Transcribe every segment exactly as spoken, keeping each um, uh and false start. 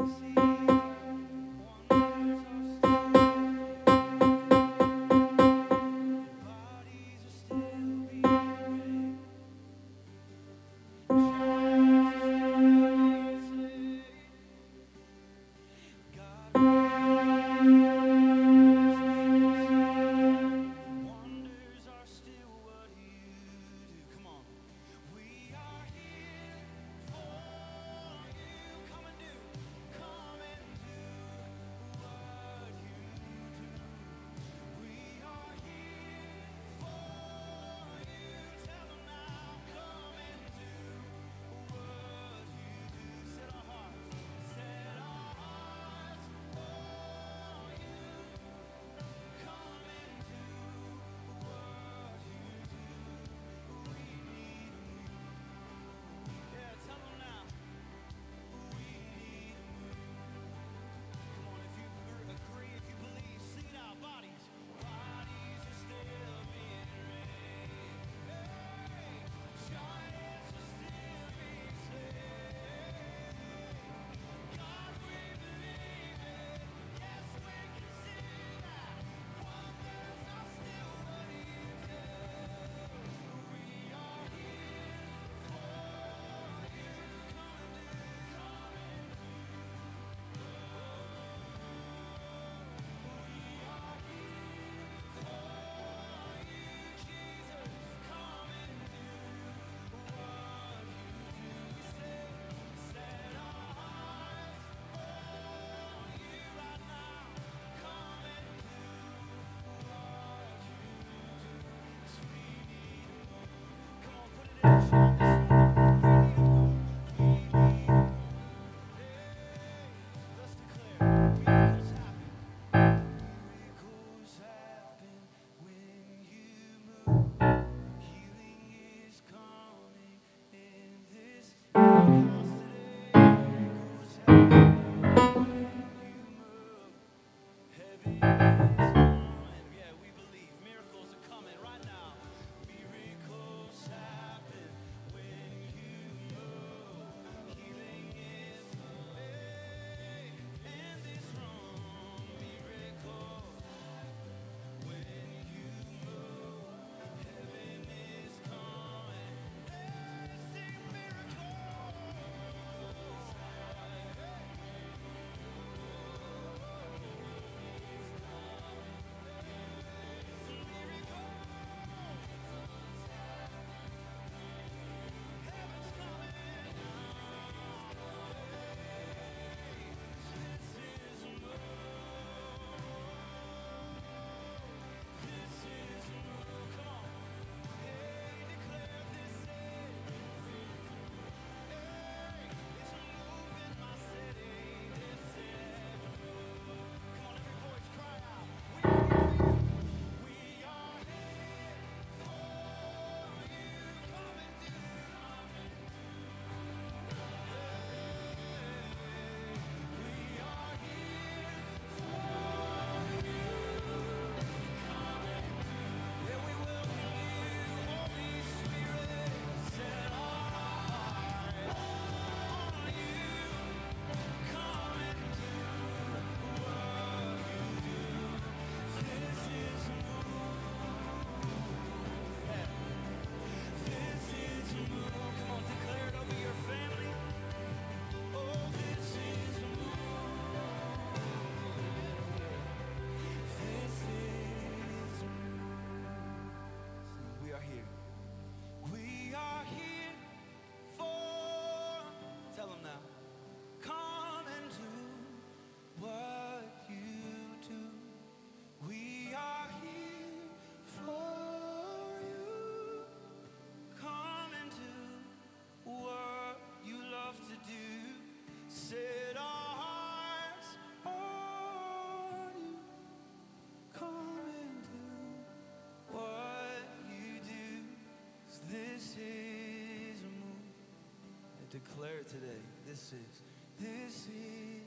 Declare it today. This is, this is,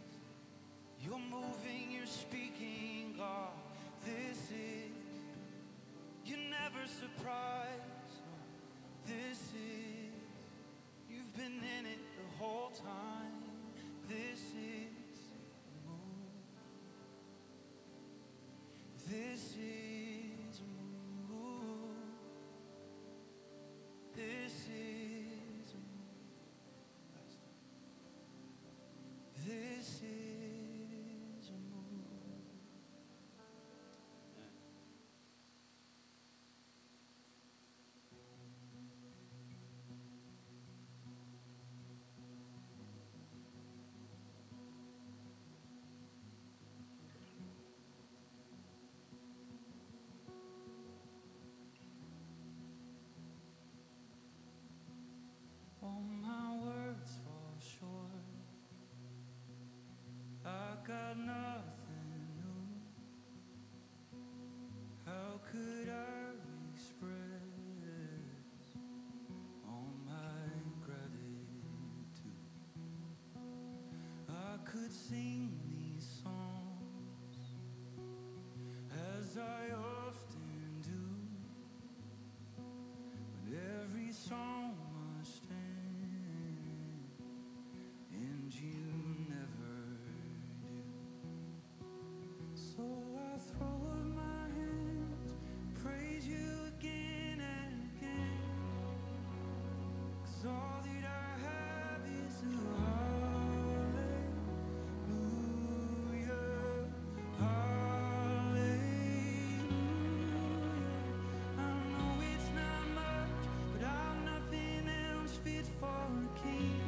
you're moving, you're speaking, God. This is, you never surprise. This is, you've been in it the whole time. This is, This is a move. This is a move. This is a move. All my words fall short. I got nothing new. How could I express all my gratitude? I could sing these songs as I often do, but every song must end, and you never do. So I throw up my hands, praise you again and again, 'cause all that I have is a hallelujah, hallelujah. I know it's not much, but I've nothing else fit for a king,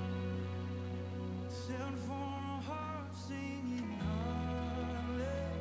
except for a heart singing hallelujah,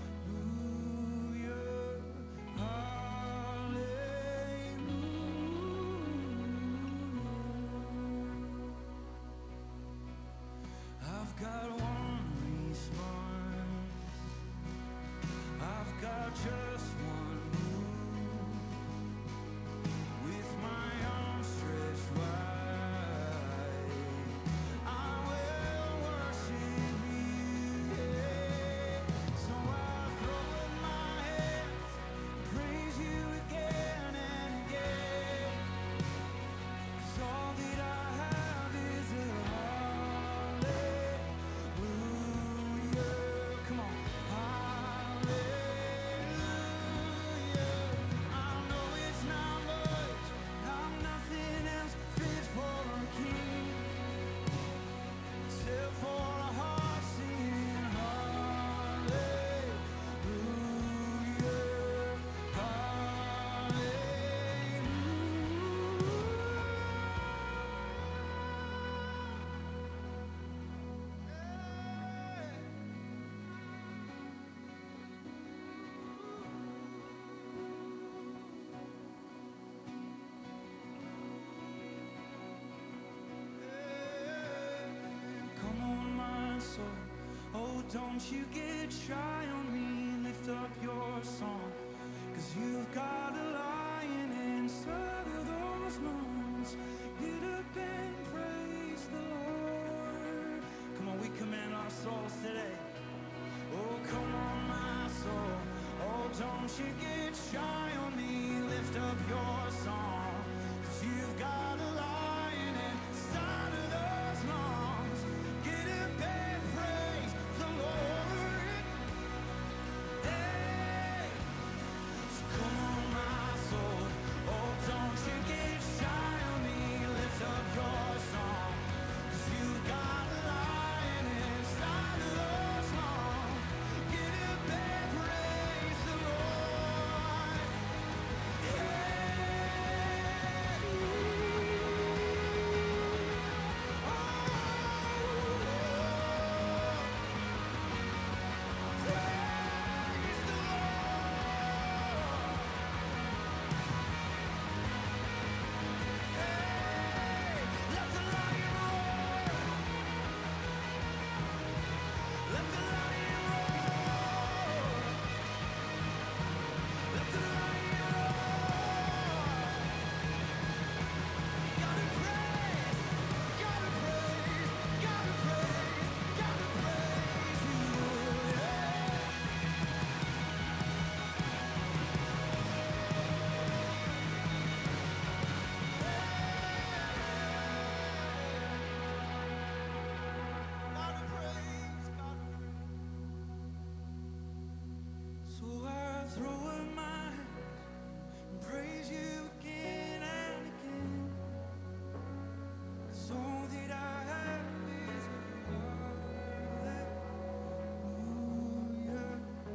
hallelujah. I've got one response, I've got just one move, with my arms stretched wide, I will worship you. Yeah. So I throw up my hands, praise you again and again, 'cause all that I have is a hallelujah. Come on, hallelujah. I know it's not much, I'm nothing else fit for a king, except for a heart singing hallelujah, come on, my soul. Oh, don't you get shy on me. Lift up your song, 'cause you've got a lion inside of those lungs. Get up and praise the Lord. Come on, we command our souls today. Oh, come on, my soul. Oh, don't you get shy on me. Lift up your song, 'cause you've got a lion inside of those lungs. Get up and praise the Lord. Hey, so come on, my soul. Oh, don't you get shy on me. Lift up your song, 'cause you've got a lion inside of those lungs. Get up and praise the Lord. Yeah. throw up my hands and praise you again and again. 'Cause all that I have is a hallelujah,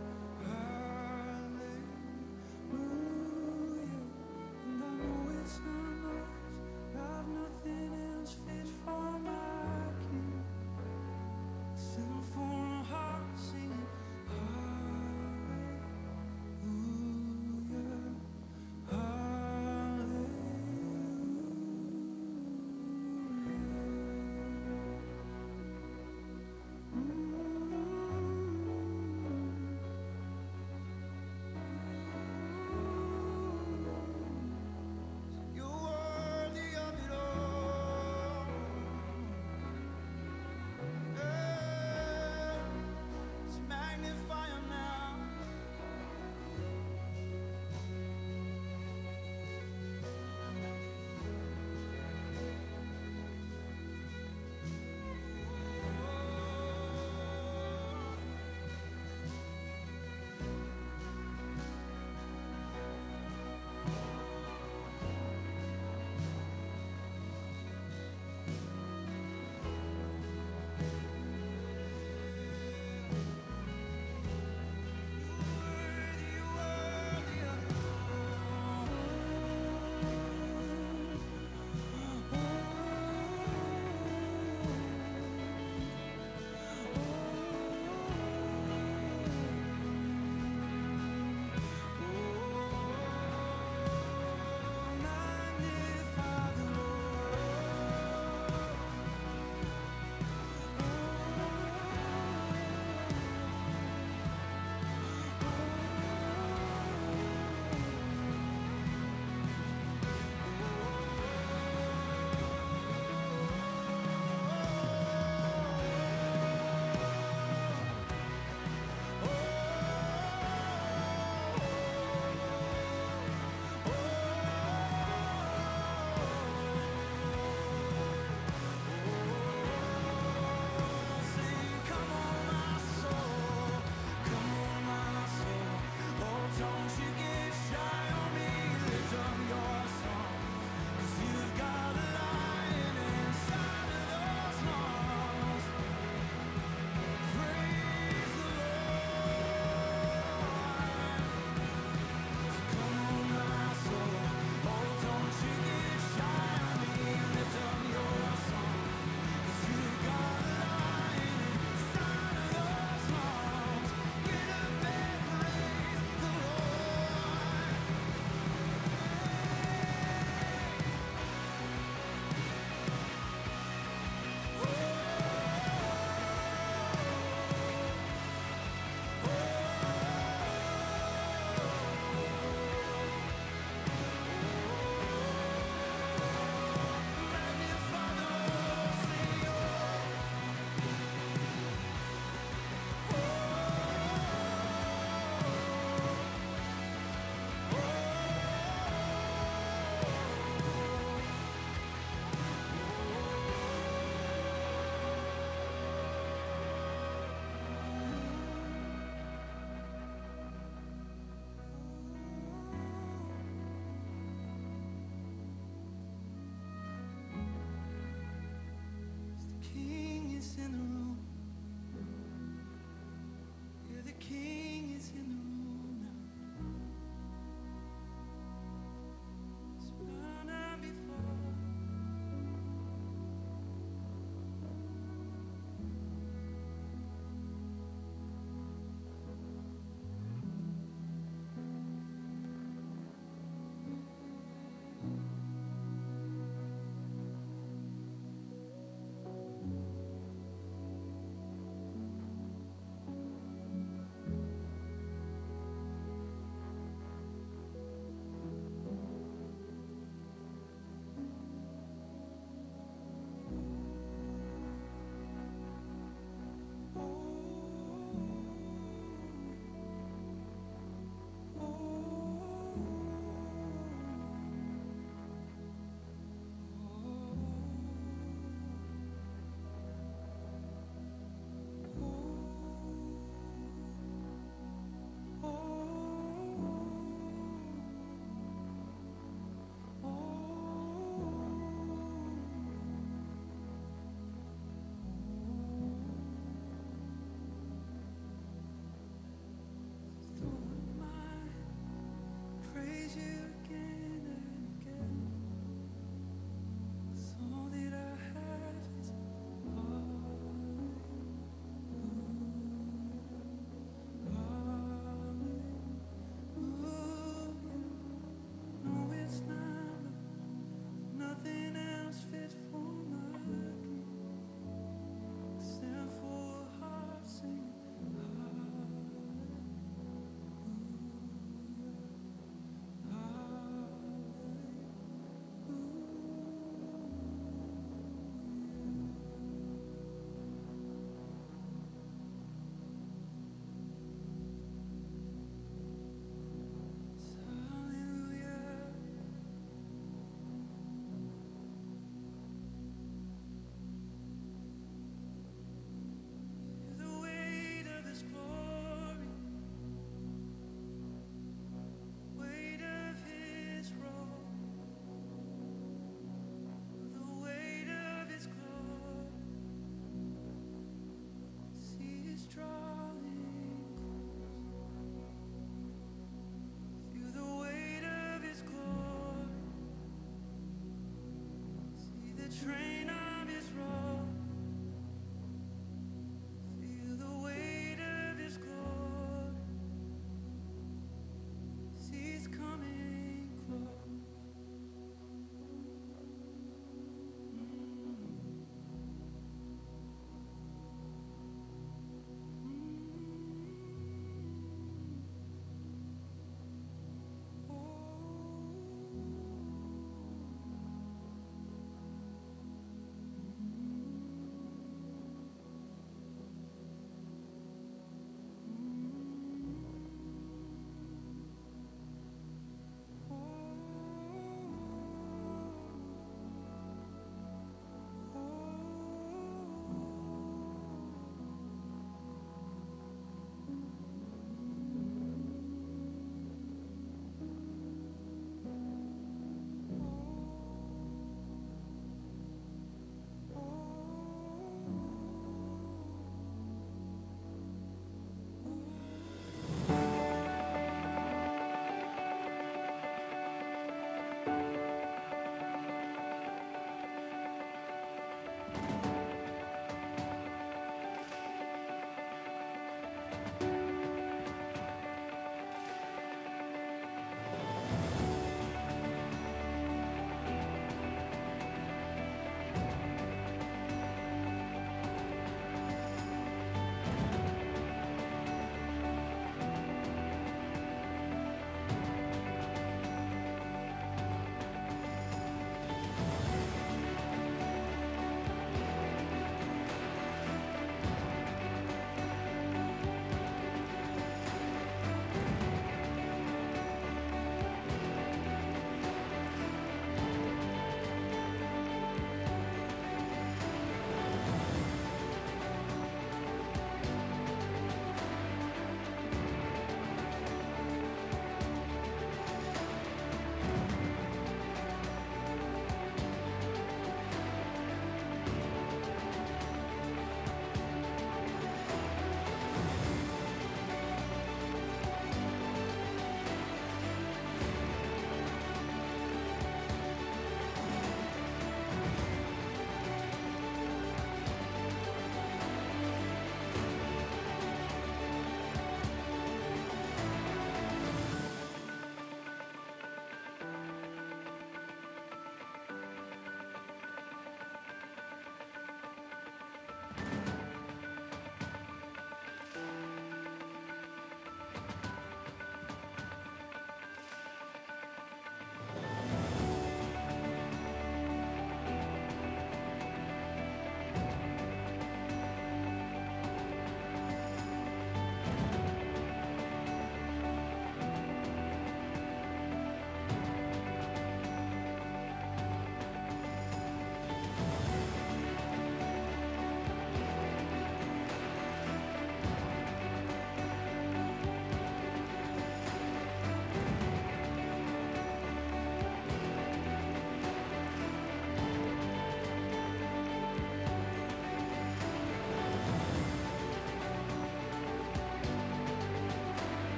hallelujah. And I know it's not much, I've nothing else fit for my King. Settle for a heart singing hallelujah. the train of his robe. Feel the weight of his glory. He's coming close.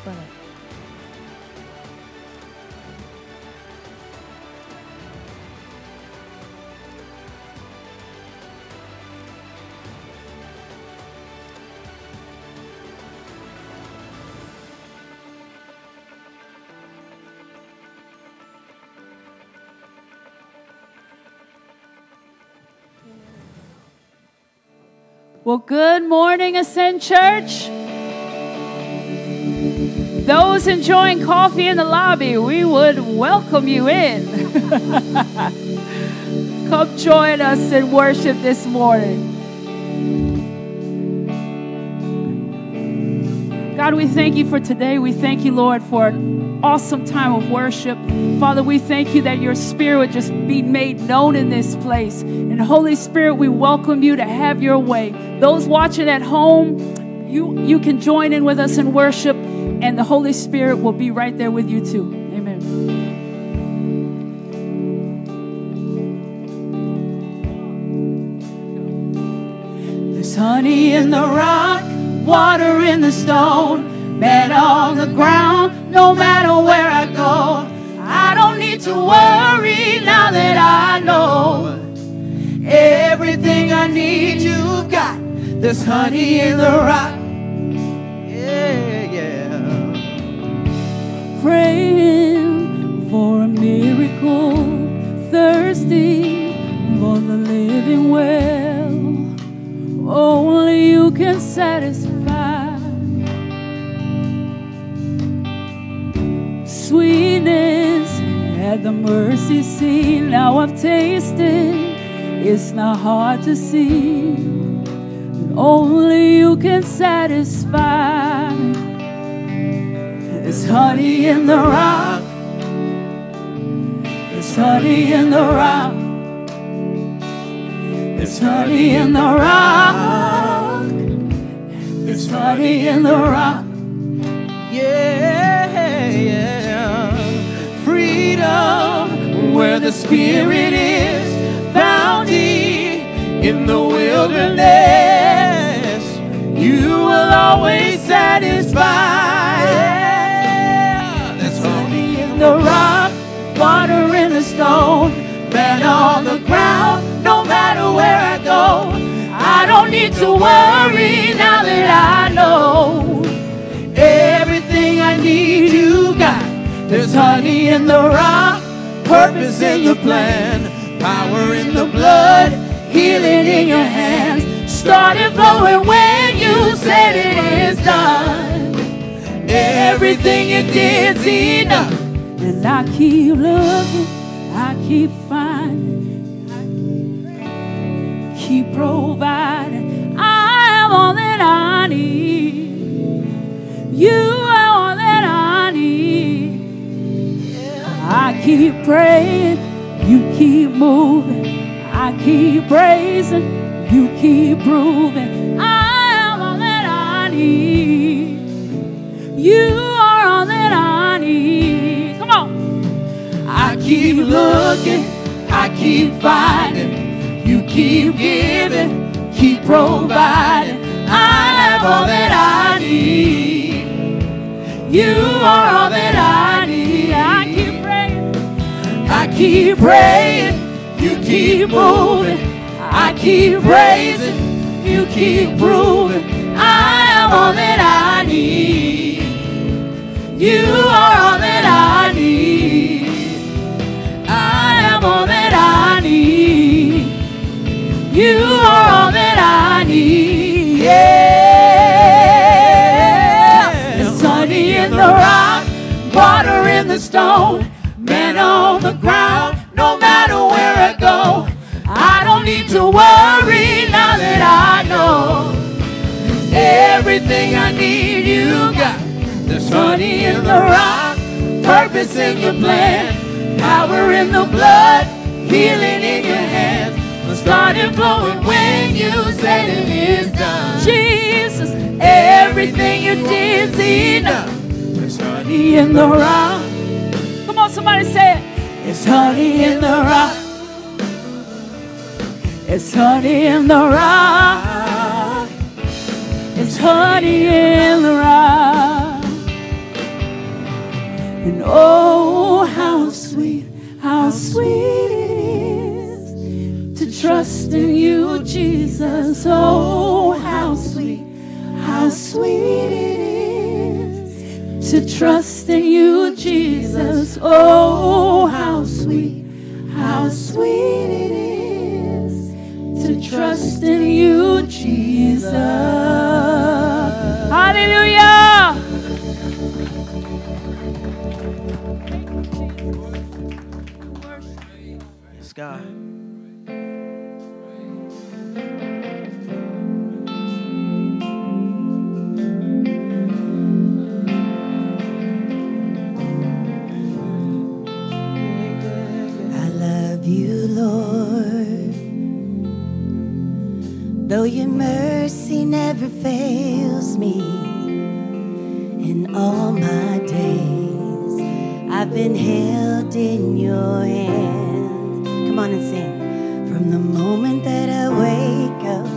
brother. Well, good morning, Ascend Church. Those enjoying coffee in the lobby, we would welcome you in. Come join us in worship this morning. God, we thank you for today. We thank you, Lord, for an awesome time of worship. Father, we thank you that your Spirit would just be made known in this place. And Holy Spirit, we welcome you to have your way. Those watching at home, you, you can join in with us in worship, and the Holy Spirit will be right there with you too. Amen. There's honey in the rock, water in the stone, man on the ground, no matter where I go. I don't need to worry now that I know everything I need you've got. There's honey in the rock. Yeah, yeah. Praying for a miracle, thirsty for the living well. Only you can satisfy. Sweetness at the mercy seat. Now I've tasted, it's not hard to see. Only you can satisfy. There's honey in the rock. There's honey in the rock. There's honey in the rock. There's honey in the rock. Yeah, yeah. Freedom where the Spirit is. Bounty in the wilderness. You will always satisfy. Yeah. There's honey in the rock, water in the stone, man on the ground, no matter where I go. I don't need to worry now that I know everything I need you got. There's honey in the rock, purpose in the plan, power in the blood, healing in your hands. Started flowing when you said it is done. Everything you did's enough. And I keep looking, I keep finding, I keep providing. I am all that I need. You are all that I need. I keep praying, you keep moving. I keep praising, you keep proving. I am all that I need. You are all that I need. Come on. I keep looking, I keep finding. You keep giving, keep providing. I am all that I need. You are all that I need. I keep praying, I keep praying. You keep moving, I keep praising, you keep proving. I am all that I need. You are all that I need. I am all that I need. You are all that I need. Yeah. There's honey in the rock, water in the stone, man on the ground, no matter where I go. I don't need to worry now that I know everything I need you got. There's honey in the rock, purpose in your plan, power in the blood, healing in your hands. The started flowing when you said it is done. Jesus, everything you did's enough. There's honey in the rock. Come on, somebody say it. It's honey in the rock. It's honey in the rock. It's honey in the rock. And oh, how sweet, how sweet it is to trust in you, Jesus. Oh, how sweet, how sweet it is to trust in you, Jesus. Oh, how sweet, how sweet it is to trust in you, Jesus. Hallelujah. Yes, God. Though your mercy never fails me, in all my days I've been held in your hands. Come on and sing. From the moment that I wake up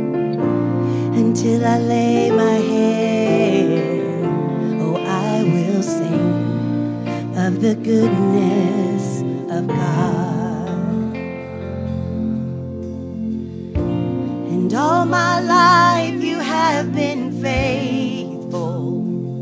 until I lay my head, oh, I will sing of the goodness of God. And all my life you have been faithful.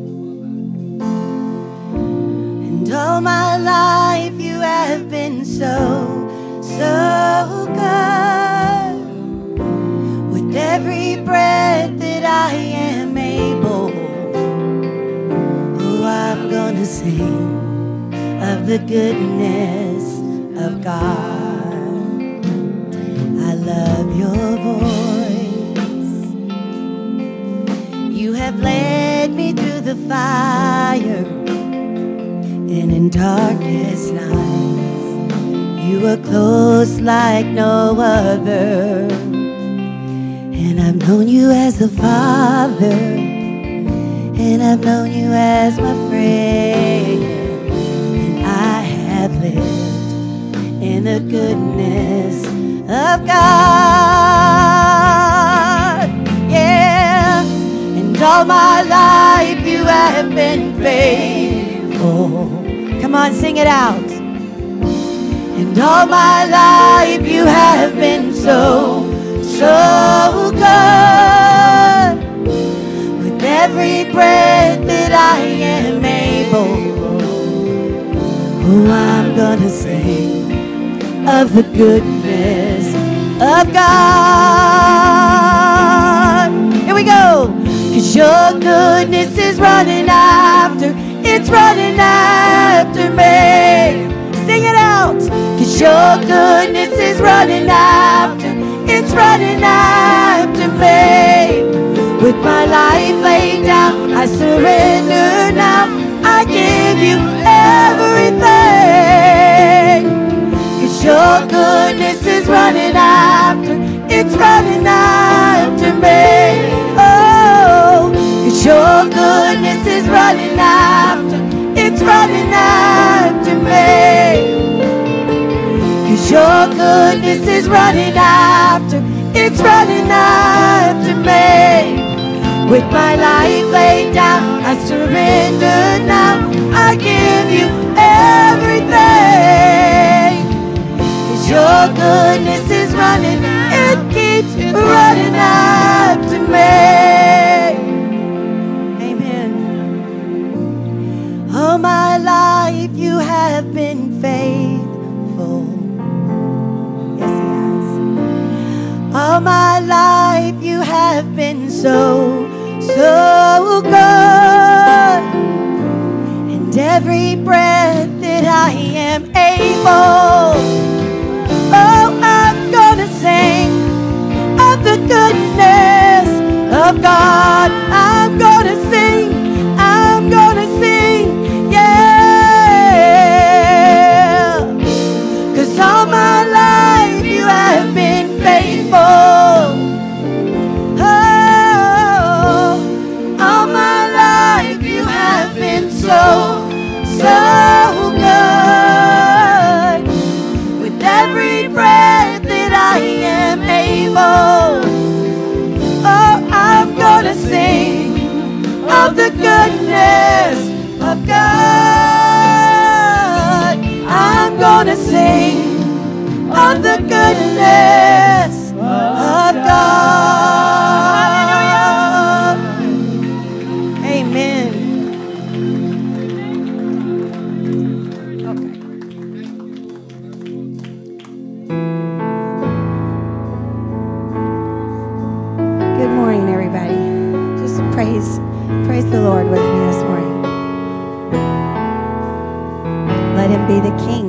And all my life you have been so, so good. With every breath that I am able, oh, I'm gonna sing of the goodness of God. I love your voice. You have led me through the fire, and in darkest nights you were close like no other. And I've known you as a father, and I've known you as my friend, and I have lived in the goodness of God. Yeah. And all my life you have been faithful. Come on, sing it out. And all my life you have been so, so good. With every breath that I am able, oh, I'm gonna sing of the goodness of God. Here we go. 'Cause your goodness is running after, it's running after me. Sing it out. 'Cause your goodness is running after, it's running after me. With my life laid down, I surrender now. I give you everything. 'Cause your goodness is running after, it's running after me. Oh, 'cause your goodness is running after, it's running after me. 'Cause your goodness is running after, it's running after me. With my life laid down, I surrender now. I give you everything. 'Cause your goodness is running, it keeps running after me. Amen. All my life you have been faithful. Yes, he has. All my life you have been so, so good. And every breath that I am able, oh, I'm gonna sing of the goodness of God. I'm gonna sing, I'm gonna sing, yeah. 'Cause all my life you have been faithful. Oh, all my life you have been so, so good. With every breath that I am able, oh, I'm gonna sing of the goodness of God. goodness of God. Amen. Okay. Good morning, everybody. Just praise, praise the Lord with me this morning. Let him be the king.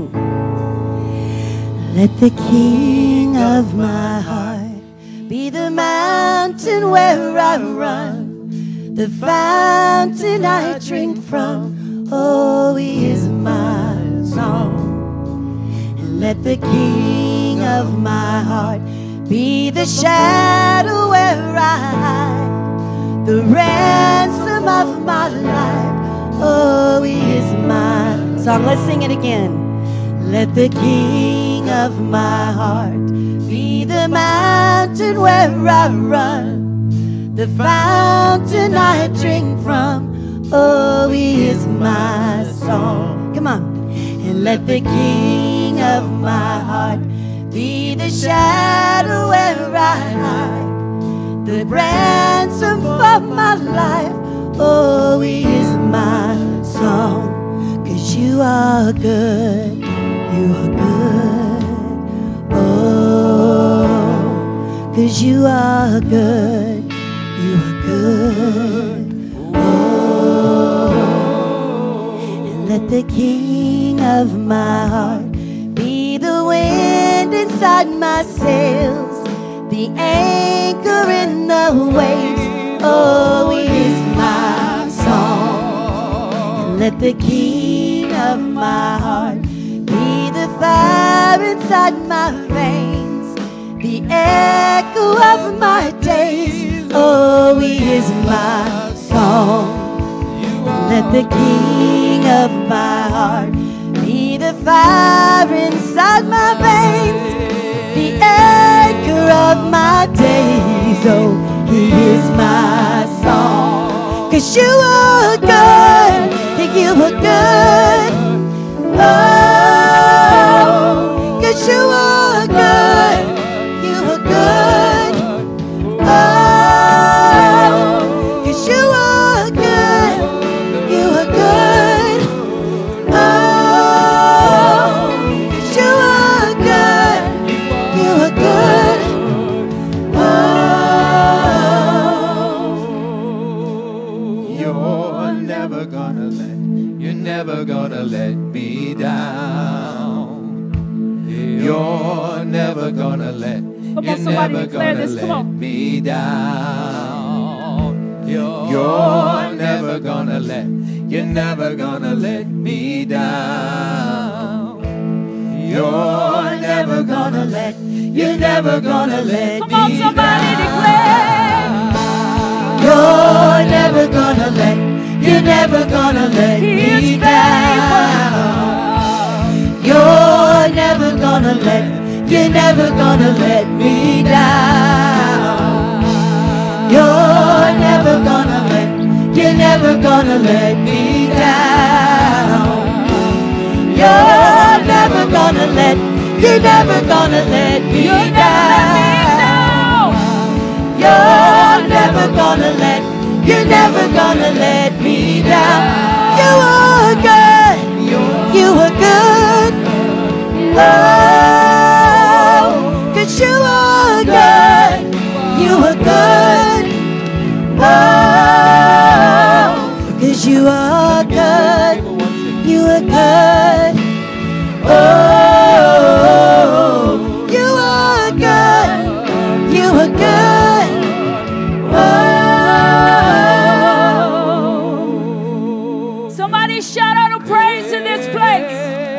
Let the king of my heart be the mountain where I run, the fountain I drink from. Oh, he is my song. And let the king of my heart be the shadow where I hide, the ransom of my life. Oh, he is my song. Let's sing it again. Let the king of my heart be the mountain where I run, the fountain I drink from. Oh, he is my song. Come on. And let the king of my heart be the shadow where I hide, the ransom for my life. Oh, he is my song. 'Cause you are good, you are good. Oh, 'cause you are good, you are good. Oh, and let the king of my heart be the wind inside my sails, the anchor in the waves. Oh, he is my song. And let the king of my heart be the fire inside my veins, the echo of my days. Oh, he is my song. And let the king of my heart be the fire inside my veins, the anchor of my days. Oh, he is my song. 'Cause you are good, you are good. Oh, 'cause you are good, you are good. Oh, 'cause you are good, you are good. Oh, 'cause you are good, you are good. You're never gonna let, you're never gonna let me down. You're never gonna let, you're never gonna let me down. You're never gonna let, you're never gonna let me down. You're never gonna let, you're never gonna let me down. You're never gonna let, you're never gonna let me down. You're never gonna let, you're never gonna let me down. You're never gonna let, you're never gonna let me down. You're never gonna let, you're never gonna let me down. You're never gonna let, you're never gonna let me down. You are good, you are good. Oh, 'cause you are good, you are good. Oh, 'cause you are good, you are good. Oh, you are good, you are good. Oh. Somebody shout out a praise in this place.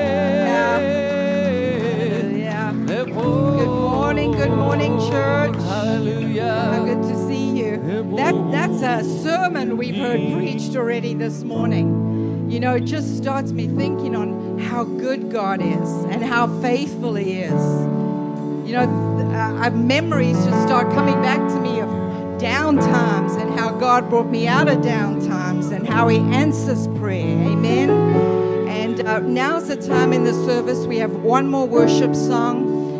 Good morning, church. Hallelujah. How good to see you. That, that's a sermon we've heard preached already this morning. You know, it just starts me thinking on how good God is and how faithful he is. You know, uh, memories just start coming back to me of down times and how God brought me out of down times and how he answers prayer. Amen. And uh, now's the time in the service. We have one more worship song.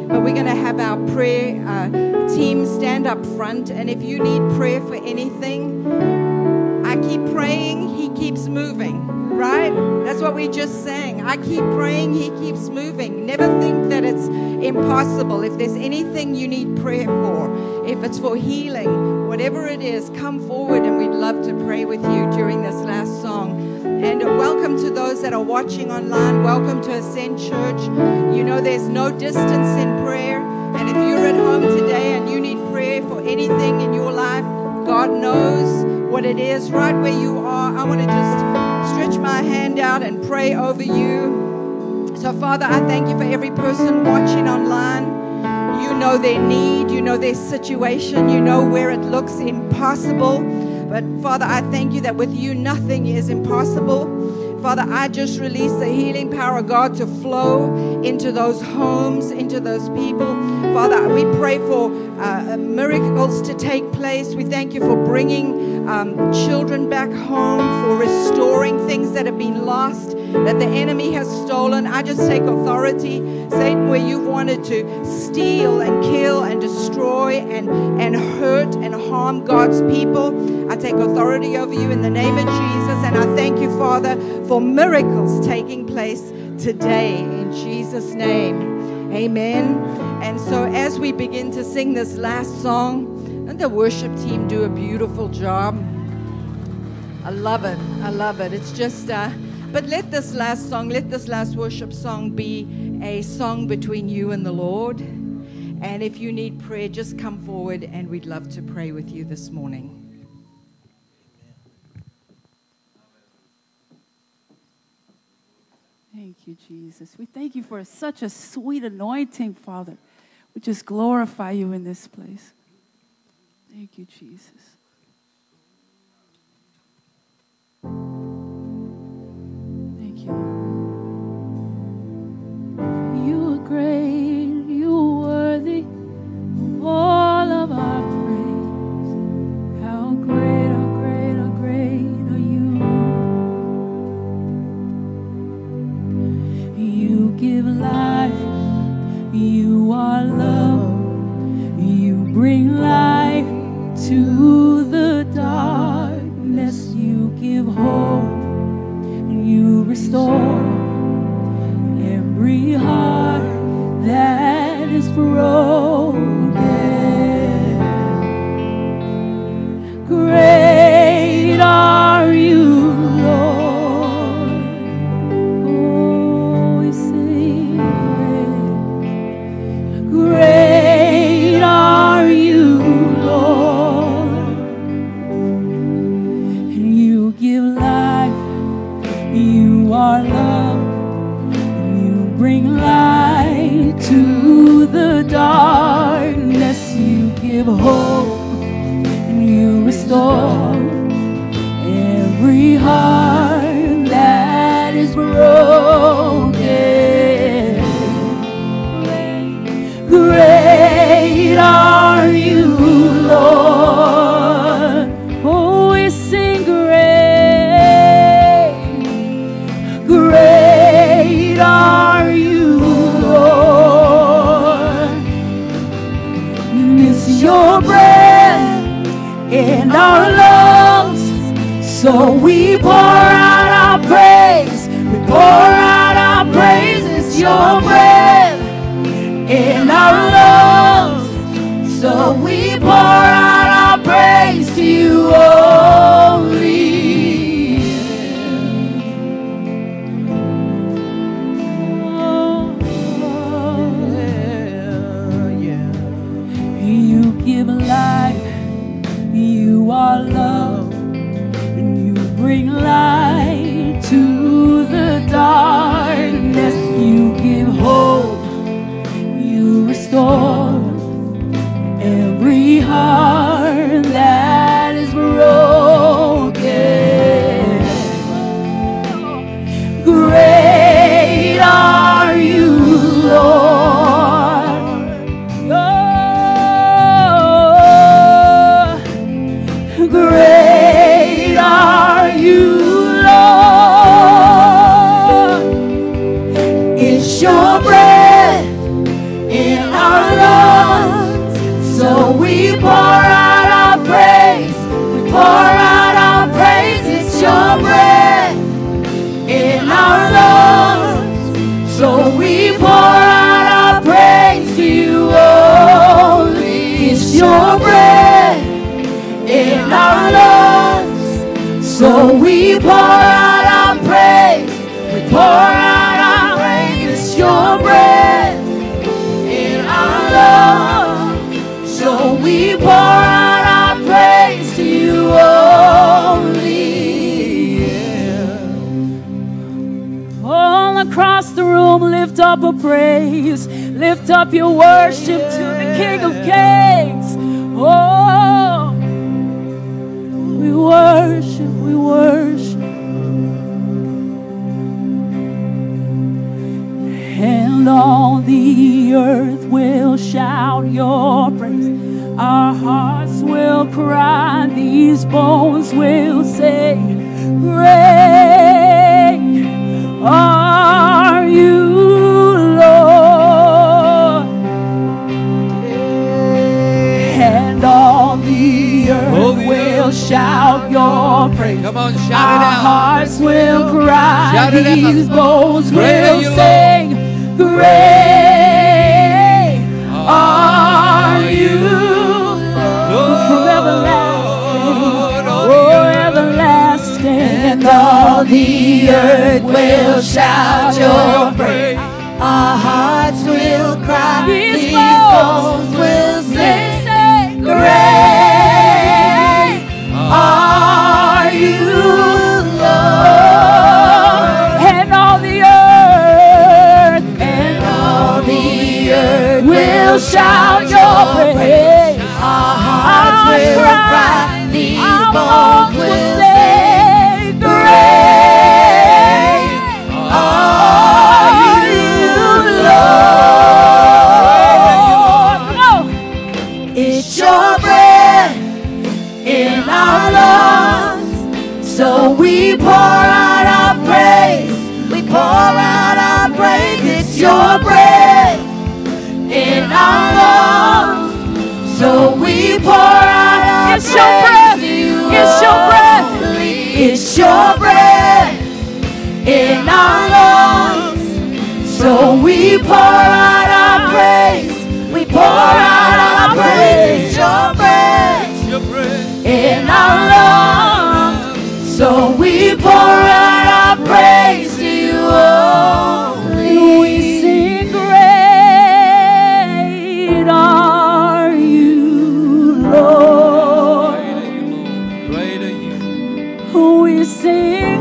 but we're going to have our prayer uh, team stand up front. And if you need prayer for anything, I keep praying, He keeps moving, right? That's what we just sang. I keep praying, He keeps moving. Never think that it's impossible. If there's anything you need prayer for, if it's for healing, whatever it is, come forward and we'd love to pray with you during this last song. And welcome to those that are watching online. Welcome to Ascend Church. You know there's no distance in prayer. And if you're at home today and you need prayer for anything in your life, God knows what it is right where you are. I want to just stretch my hand out and pray over you. So, Father, I thank you for every person watching online. You know their need, you know their situation, you know where it looks impossible. But, Father, I thank you that with you nothing is impossible. Father, I just release the healing power of God to flow into those homes, into those people. Father, we pray for uh, miracles to take place. We thank you for bringing um, children back home, for restoring things that have been lost, that the enemy has stolen. I just take authority, Satan, where you've wanted to steal and kill and destroy and, and hurt and harm God's people. I take authority over you in the name of Jesus, and I thank you, Father, for miracles taking place today in Jesus' name. Amen. And so as we begin to sing this last song, and the worship team do a beautiful job. I love it. I love it. It's just, uh, but let this last song, let this last worship song be a song between you and the Lord. And if you need prayer, just come forward and we'd love to pray with you this morning. Thank you, Jesus. We thank you for such a sweet anointing, Father. We just glorify you in this place. Thank you, Jesus. Thank you, Lord. You are great, you are worthy of all of our praise. How great, how great, how great are you. You give life, you are love, you bring light to the darkness, you give hope, and you restore every heart that is broken. Great are you, Lord. Oh, we sing great. Great are you, Lord. And you give life, you are love, and you bring light to the darkness, you give hope, and you restore every heart that is broken. Great are you, Lord. Oh, we sing great. Great are you, Lord. And it's your breath in our lungs, so we pour out our praise. We pour out our praise. It's your breath in our lungs, so we pour out our praise to you only. Oh, yeah, yeah. You give life, you are love, and you bring light to the darkness, you give hope, you restore every heart that is broken. Great are you, Lord. Oh, great are you, So we pour out our praise. We pour out our praise. It's your breath in our lungs. So we pour out our praise to you only. Yeah. All across the room, lift up a praise. Lift up your worship to the King of Kings. Oh, we worship, we worship. And all the earth will shout your praise. Our hearts will cry, these bones will say, great are you, Lord. And all the earth will shout your praise. Come on, shout it Our out. hearts will cry, Shout it out. these bones Great are will you, sing, great are you, Lord, from everlasting, oh, everlasting. And all the earth will shout your praise. Our hearts will cry, These these bones bones will sing, sing, great are you, Lord. and all the earth, And all the earth will shout your praise. Our hearts will cry, these Our bones bones will will sing, say, great are you, Lord. Come on. It's your breath in our lungs, so we pour out our praise. We pour out our praise. It's your breath in our lungs, so we pour out our It's your praise breath. to you It's your breath. only. It's your breath in our lungs, so we pour out our praise. We pour out our praise. It's your breath Your breath. in our lungs, so we pour out our praise to you only. We sing, great are you, Lord. Great are you. We sing,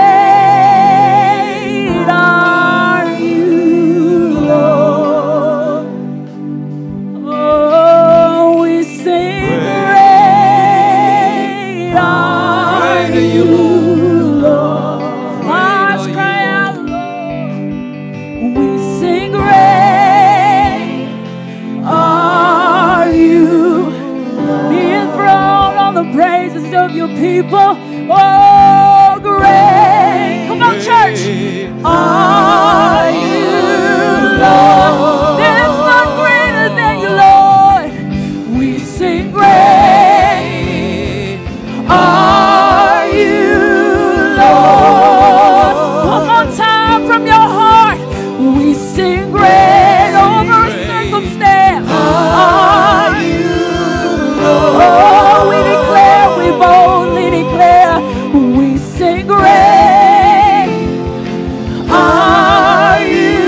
great are you, Lord. Oh, we sing, great are you, Lord. Hearts cry out, Lord. We sing, great are you. Be enthroned on the praises of your people. Oh, great. Come on, church. Are you, Lord? There's none greater than you, Lord. We sing, great are you, Lord. One more time from your heart. We sing, great over a circumstance. Are you, Lord? Oh, we declare, we boldly declare, we sing, great are you,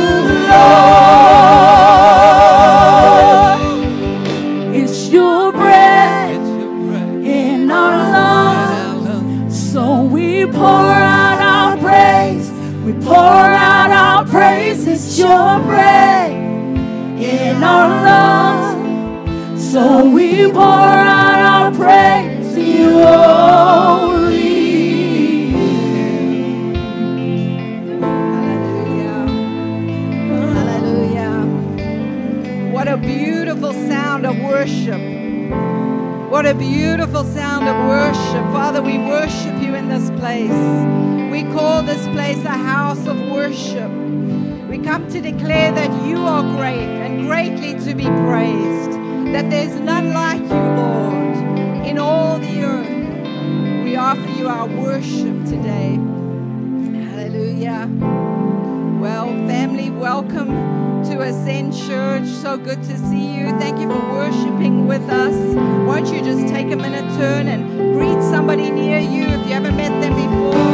Lord. It's your breath It's your breath. in our lungs, so we pour out our praise. We pour out our praise. It's your breath in our lungs, so we pour out our praise to you only. Hallelujah. Hallelujah. What a beautiful sound of worship. What a beautiful sound of worship. Father, we worship you in this place. We call this place a house of worship. We come to declare that you are great and greatly to be praised, that there's none like you, Lord, in all the earth. We offer you our worship today. Hallelujah. Well, family, welcome to Ascend Church. So good to see you. Thank you for worshiping with us. Won't you just take a minute, turn and greet somebody near hear you if you haven't met them before.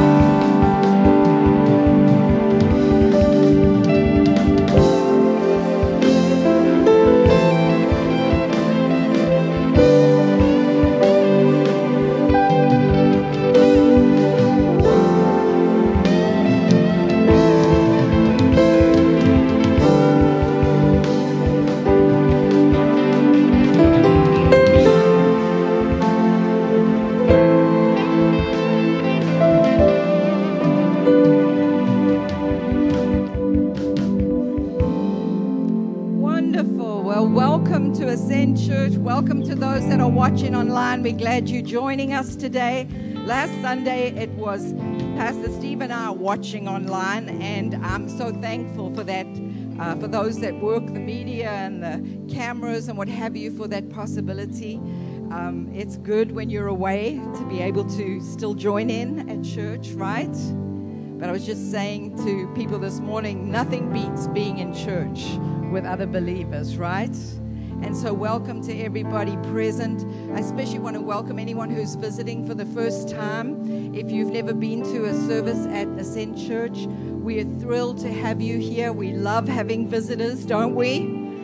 Watching online, we're glad you're joining us today. Last Sunday it was Pastor Steve and I watching online, and I'm so thankful for that, uh, for those that work the media and the cameras and what have you, for that possibility. Um, it's good when you're away to be able to still join in at church, right? But I was just saying to people this morning, nothing beats being in church with other believers, right? And so welcome to everybody present. I especially want to welcome anyone who's visiting for the first time. If you've never been to a service at Ascend Church, we are thrilled to have you here. We love having visitors, don't we?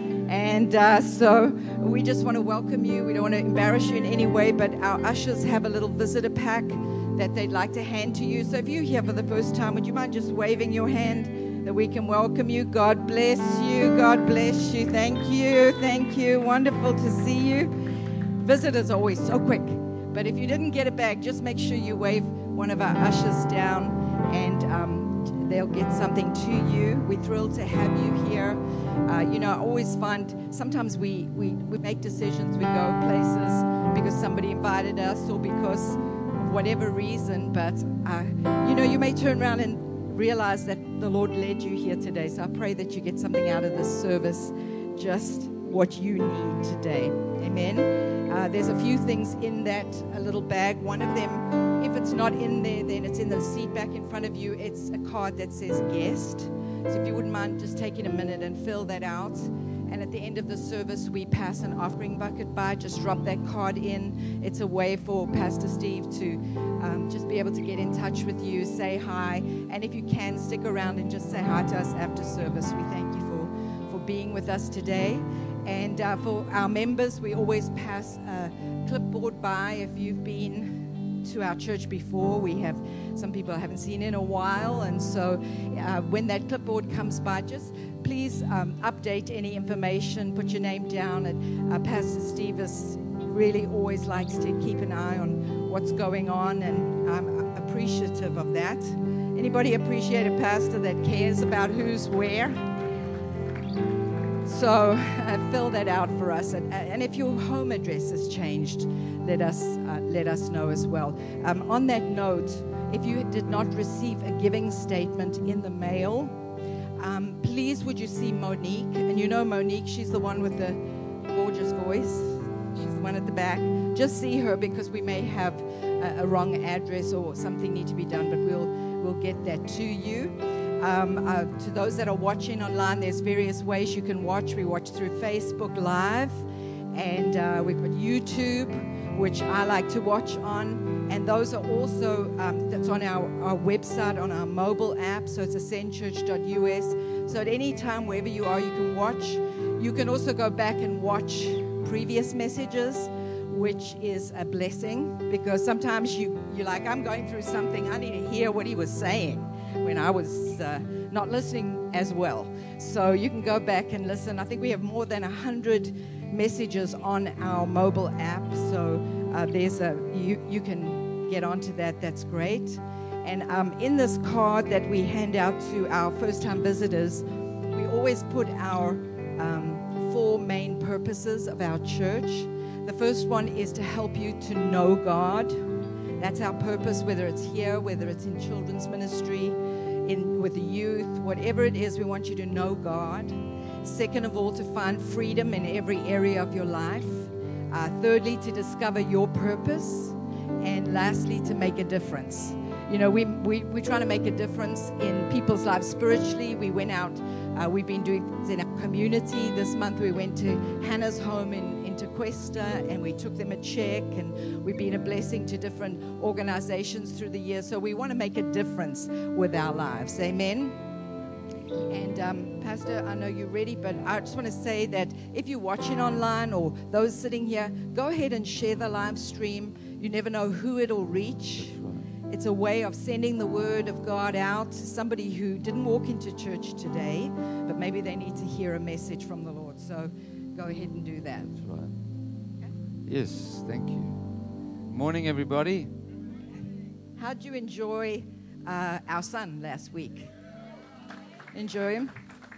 And uh, so we just want to welcome you. We don't want to embarrass you in any way, but our ushers have a little visitor pack that they'd like to hand to you. So if you're here for the first time, would you mind just waving your hand that we can welcome you? God bless you. God bless you. Thank you. Thank you. Wonderful to see you. Visitors are always so quick. But if you didn't get it back, just make sure you wave one of our ushers down, and um, they'll get something to you. We're thrilled to have you here. Uh, you know, I always find sometimes we, we, we make decisions, we go places because somebody invited us or because of whatever reason. But, uh, you know, you may turn around and realize that the Lord led you here today. So I pray that you get something out of this service, just what you need today. Amen. Uh, there's a few things in that a little bag. One of them, if it's not in there, then it's in the seat back in front of you. It's a card that says guest. So if you wouldn't mind just taking a minute and fill that out. And at the end of the service, we pass an offering bucket by. Just drop that card in. It's a way for Pastor Steve to um, just be able to get in touch with you, say hi. And if you can, stick around and just say hi to us after service. We thank you for, for being with us today. And uh, for our members, we always pass a clipboard by. If you've been to our church before, we have some people I haven't seen in a while. And so uh, when that clipboard comes by, just please um, update any information, put your name down. And uh, Pastor Steve is really always likes to keep an eye on what's going on, and I'm appreciative of that. Anybody appreciate a pastor that cares about who's where? So uh, fill that out for us. And, and if your home address has changed, let us uh, let us know as well. Um, on that note, if you did not receive a giving statement in the mail, um, please would you see Monique? And you know Monique, she's the one with the gorgeous voice. She's the one at the back. Just see her, because we may have a, a wrong address or something need to be done, but we'll we'll get that to you. Um, uh, to those that are watching online, there's various ways you can watch. We watch through Facebook Live, and uh, we've got YouTube, which I like to watch on. And those are also, um, that's on our, our website, on our mobile app. So it's ascend church dot U S. So at any time, wherever you are, you can watch. You can also go back and watch previous messages, which is a blessing, because sometimes you, you're like, I'm going through something. I need to hear what he was saying when I was uh, not listening as well. So you can go back and listen. I think we have more than one hundred messages on our mobile app. So uh, there's a you, you can get onto that. That's great. And um, in this card that we hand out to our first-time visitors, we always put our um, four main purposes of our church. The first one is to help you to know God. That's our purpose, whether it's here, whether it's in children's ministry, in with the youth, whatever it is, we want you to know God. Second of all, to find freedom in every area of your life. Uh, thirdly, to discover your purpose. And lastly, to make a difference. You know, we, we, we're trying to make a difference in people's lives spiritually. We went out Uh, we've been doing things in our community. This month we went to Hannah's home in, in Tequesta and we took them a check, and we've been a blessing to different organizations through the year. So we want to make a difference with our lives. Amen. And um, Pastor, I know you're ready, but I just want to say that if you're watching online or those sitting here, go ahead and share the live stream. You never know who it'll reach. It's a way of sending the word of God out to somebody who didn't walk into church today, but maybe they need to hear a message from the Lord. So go ahead and do that. That's right. Okay. Yes, thank you. Morning, everybody. How did you enjoy uh, our son last week? Enjoy him?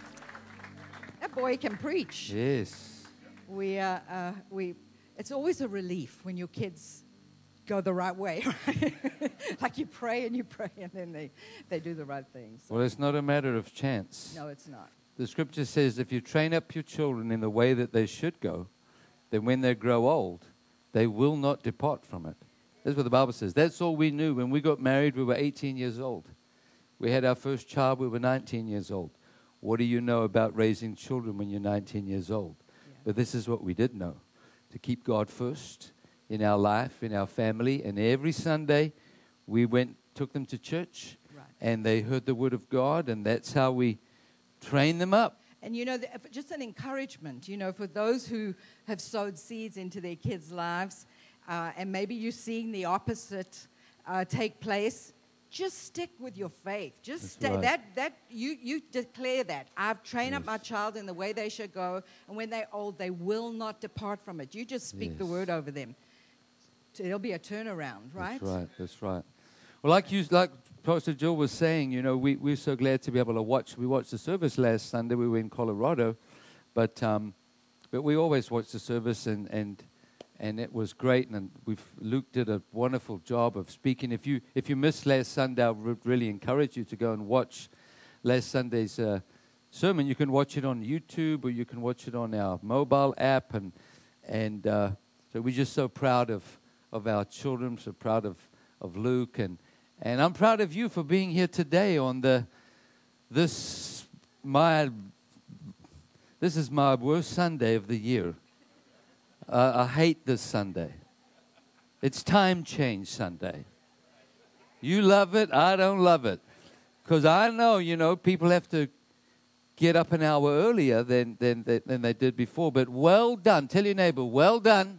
That boy can preach. Yes. We, uh, uh, we. It's always a relief when your kids go the right way, right? Like you pray and you pray and then they, they do the right thing. So. Well, it's not a matter of chance. No, it's not. The scripture says if you train up your children in the way that they should go, then when they grow old, they will not depart from it. That's what the Bible says. That's all we knew. When we got married, we were eighteen years old. We had our first child, we were nineteen years old. What do you know about raising children when you're nineteen years old? Yeah. But this is what we did know. To keep God first in our life, in our family. And every Sunday, we went, took them to church. Right. And they heard the word of God. And that's how we train them up. And, you know, the, just an encouragement, you know, for those who have sowed seeds into their kids' lives, uh, and maybe you're seeing the opposite uh, take place. Just stick with your faith. Just That's stay. right. That that you you declare that I've trained Yes. up my child in the way they should go, and when they're old, they will not depart from it. You just speak the Yes. word over them. It'll be a turnaround, right? That's right. That's right. Well, like you, like Pastor Jill was saying, you know, we we're so glad to be able to watch. We watched the service last Sunday. We were in Colorado, but um, but we always watch the service, and and. And it was great, and we've Luke did a wonderful job of speaking. If you if you missed last Sunday, I would really encourage you to go and watch last Sunday's uh, sermon. You can watch it on YouTube, or you can watch it on our mobile app. And and uh, so we're just so proud of, of our children, so proud of, of Luke, and and I'm proud of you for being here today on the this my this is my worst Sunday of the year. Uh, I hate this Sunday. It's time change Sunday. You love it, I don't love it. Because I know, you know, people have to get up an hour earlier than, than, than they did before. But well done. Tell your neighbor, well done.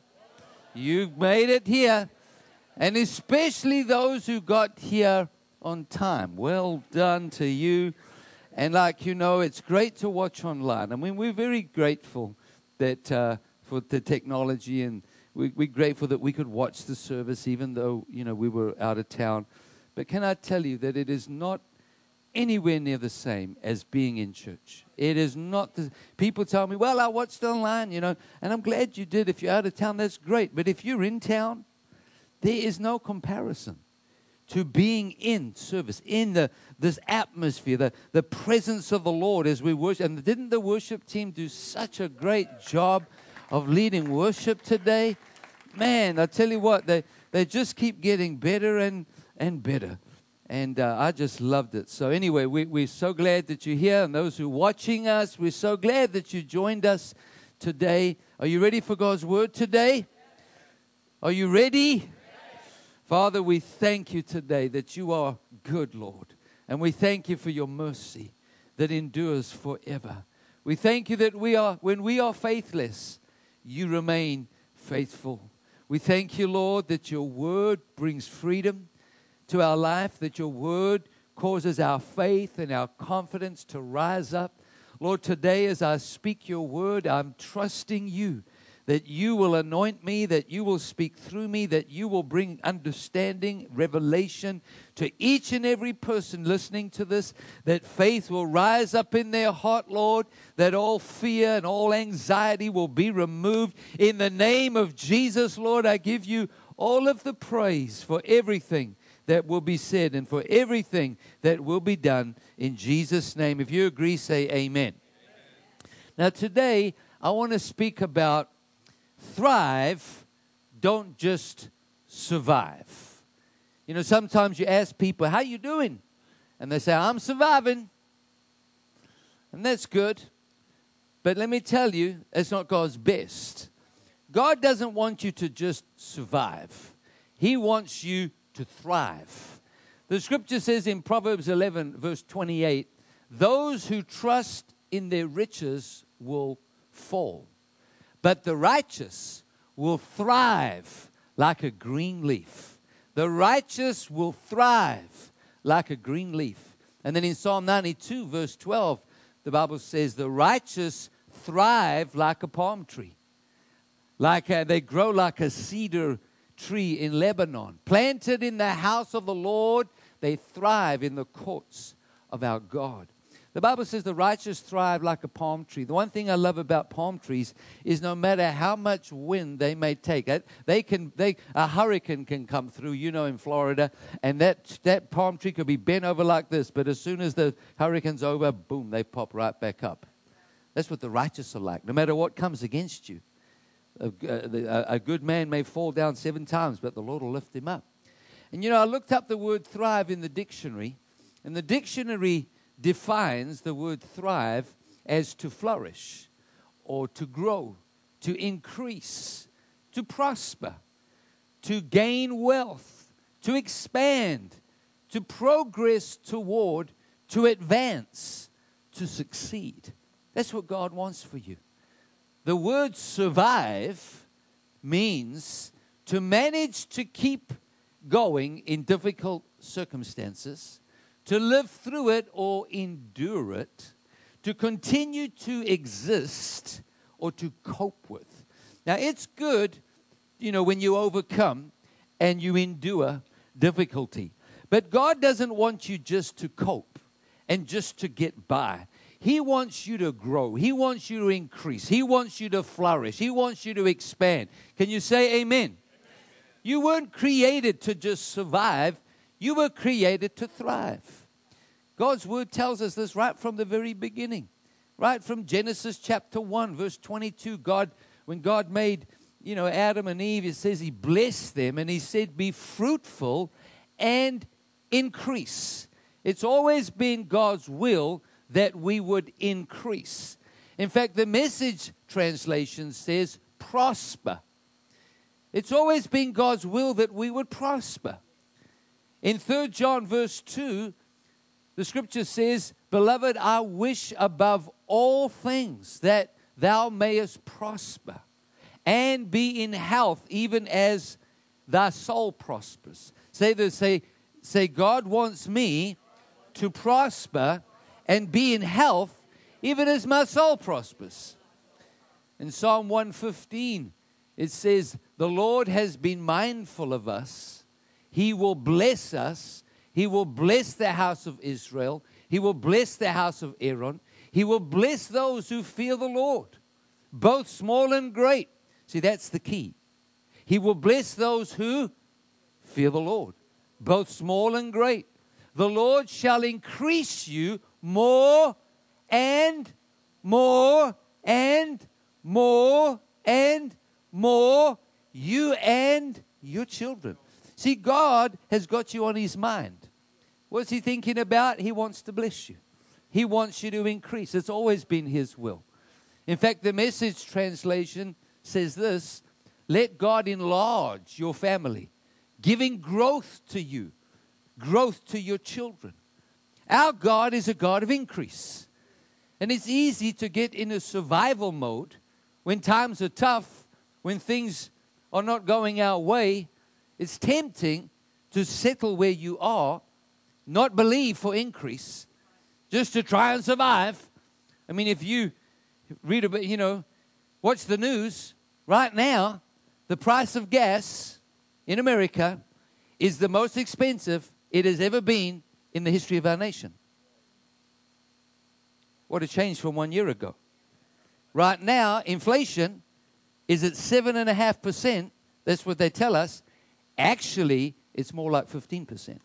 You made it here. And especially those who got here on time. Well done to you. And like you know, it's great to watch online. I mean, we're very grateful that... Uh, for the technology, and we, we're grateful that we could watch the service even though, you know, we were out of town. But can I tell you that it is not anywhere near the same as being in church. It is not the, people tell me, well, I watched online, you know, and I'm glad you did. If you're out of town, that's great. But if you're in town, there is no comparison to being in service, in the this atmosphere, the, the presence of the Lord as we worship. And didn't the worship team do such a great job of leading worship today? Man, I tell you what, they, they just keep getting better and, and better. And uh, I just loved it. So anyway, we, we're so glad that you're here. And those who are watching us, we're so glad that you joined us today. Are you ready for God's word today? Are you ready? Father, we thank you today that you are good, Lord. And we thank you for your mercy that endures forever. We thank you that we are, when we are faithless, you remain faithful. We thank you, Lord, that your word brings freedom to our life, that your word causes our faith and our confidence to rise up. Lord, today as I speak your word, I'm trusting you that you will anoint me, that you will speak through me, that you will bring understanding, revelation to each and every person listening to this, that faith will rise up in their heart, Lord, that all fear and all anxiety will be removed. In the name of Jesus, Lord, I give you all of the praise for everything that will be said and for everything that will be done in Jesus' name. If you agree, say amen. Amen. Now today, I want to speak about thrive, don't just survive. You know, sometimes you ask people, how you doing? And they say, I'm surviving. And that's good. But let me tell you, it's not God's best. God doesn't want you to just survive. He wants you to thrive. The scripture says in Proverbs eleven, verse twenty-eight, those who trust in their riches will fall, but the righteous will thrive like a green leaf. The righteous will thrive like a green leaf. And then in Psalm ninety-two, verse twelve, the Bible says the righteous thrive like a palm tree. Like a, they grow like a cedar tree in Lebanon. Planted in the house of the Lord, they thrive in the courts of our God. The Bible says the righteous thrive like a palm tree. The one thing I love about palm trees is no matter how much wind they may take, they can, they, a hurricane can come through, you know, in Florida, and that, that palm tree could be bent over like this, but as soon as the hurricane's over, boom, they pop right back up. That's what the righteous are like, no matter what comes against you. A, a, a good man may fall down seven times, but the Lord will lift him up. And, you know, I looked up the word thrive in the dictionary, and the dictionary defines the word thrive as to flourish or to grow, to increase, to prosper, to gain wealth, to expand, to progress toward, to advance, to succeed. That's what God wants for you. The word survive means to manage to keep going in difficult circumstances, to live through it or endure it, to continue to exist or to cope with. Now, it's good, you know, when you overcome and you endure difficulty. But God doesn't want you just to cope and just to get by. He wants you to grow. He wants you to increase. He wants you to flourish. He wants you to expand. Can you say amen? Amen. You weren't created to just survive. You were created to thrive. God's word tells us this right from the very beginning. Right from Genesis chapter one, verse twenty-two. God, when God made, you know, Adam and Eve, it says he blessed them and he said, be fruitful and increase. It's always been God's will that we would increase. In fact, the Message translation says prosper. It's always been God's will that we would prosper. In Third John verse two, the scripture says, beloved, I wish above all things that thou mayest prosper and be in health even as thy soul prospers. Say this, say, say God wants me to prosper and be in health, even as my soul prospers. In Psalm one fifteen, it says, the Lord has been mindful of us. He will bless us. He will bless the house of Israel. He will bless the house of Aaron. He will bless those who fear the Lord, both small and great. See, that's the key. He will bless those who fear the Lord, both small and great. The Lord shall increase you more and more and more and more, you and your children. See, God has got you on his mind. What's he thinking about? He wants to bless you. He wants you to increase. It's always been his will. In fact, the Message translation says this, let God enlarge your family, giving growth to you, growth to your children. Our God is a God of increase. And it's easy to get in a survival mode when times are tough, when things are not going our way. It's tempting to settle where you are, not believe for increase, just to try and survive. I mean, if you read about, you know, watch the news, right now, the price of gas in America is the most expensive it has ever been in the history of our nation. What a change from one year ago. Right now, inflation is at seven point five percent. That's what they tell us. Actually, it's more like fifteen percent.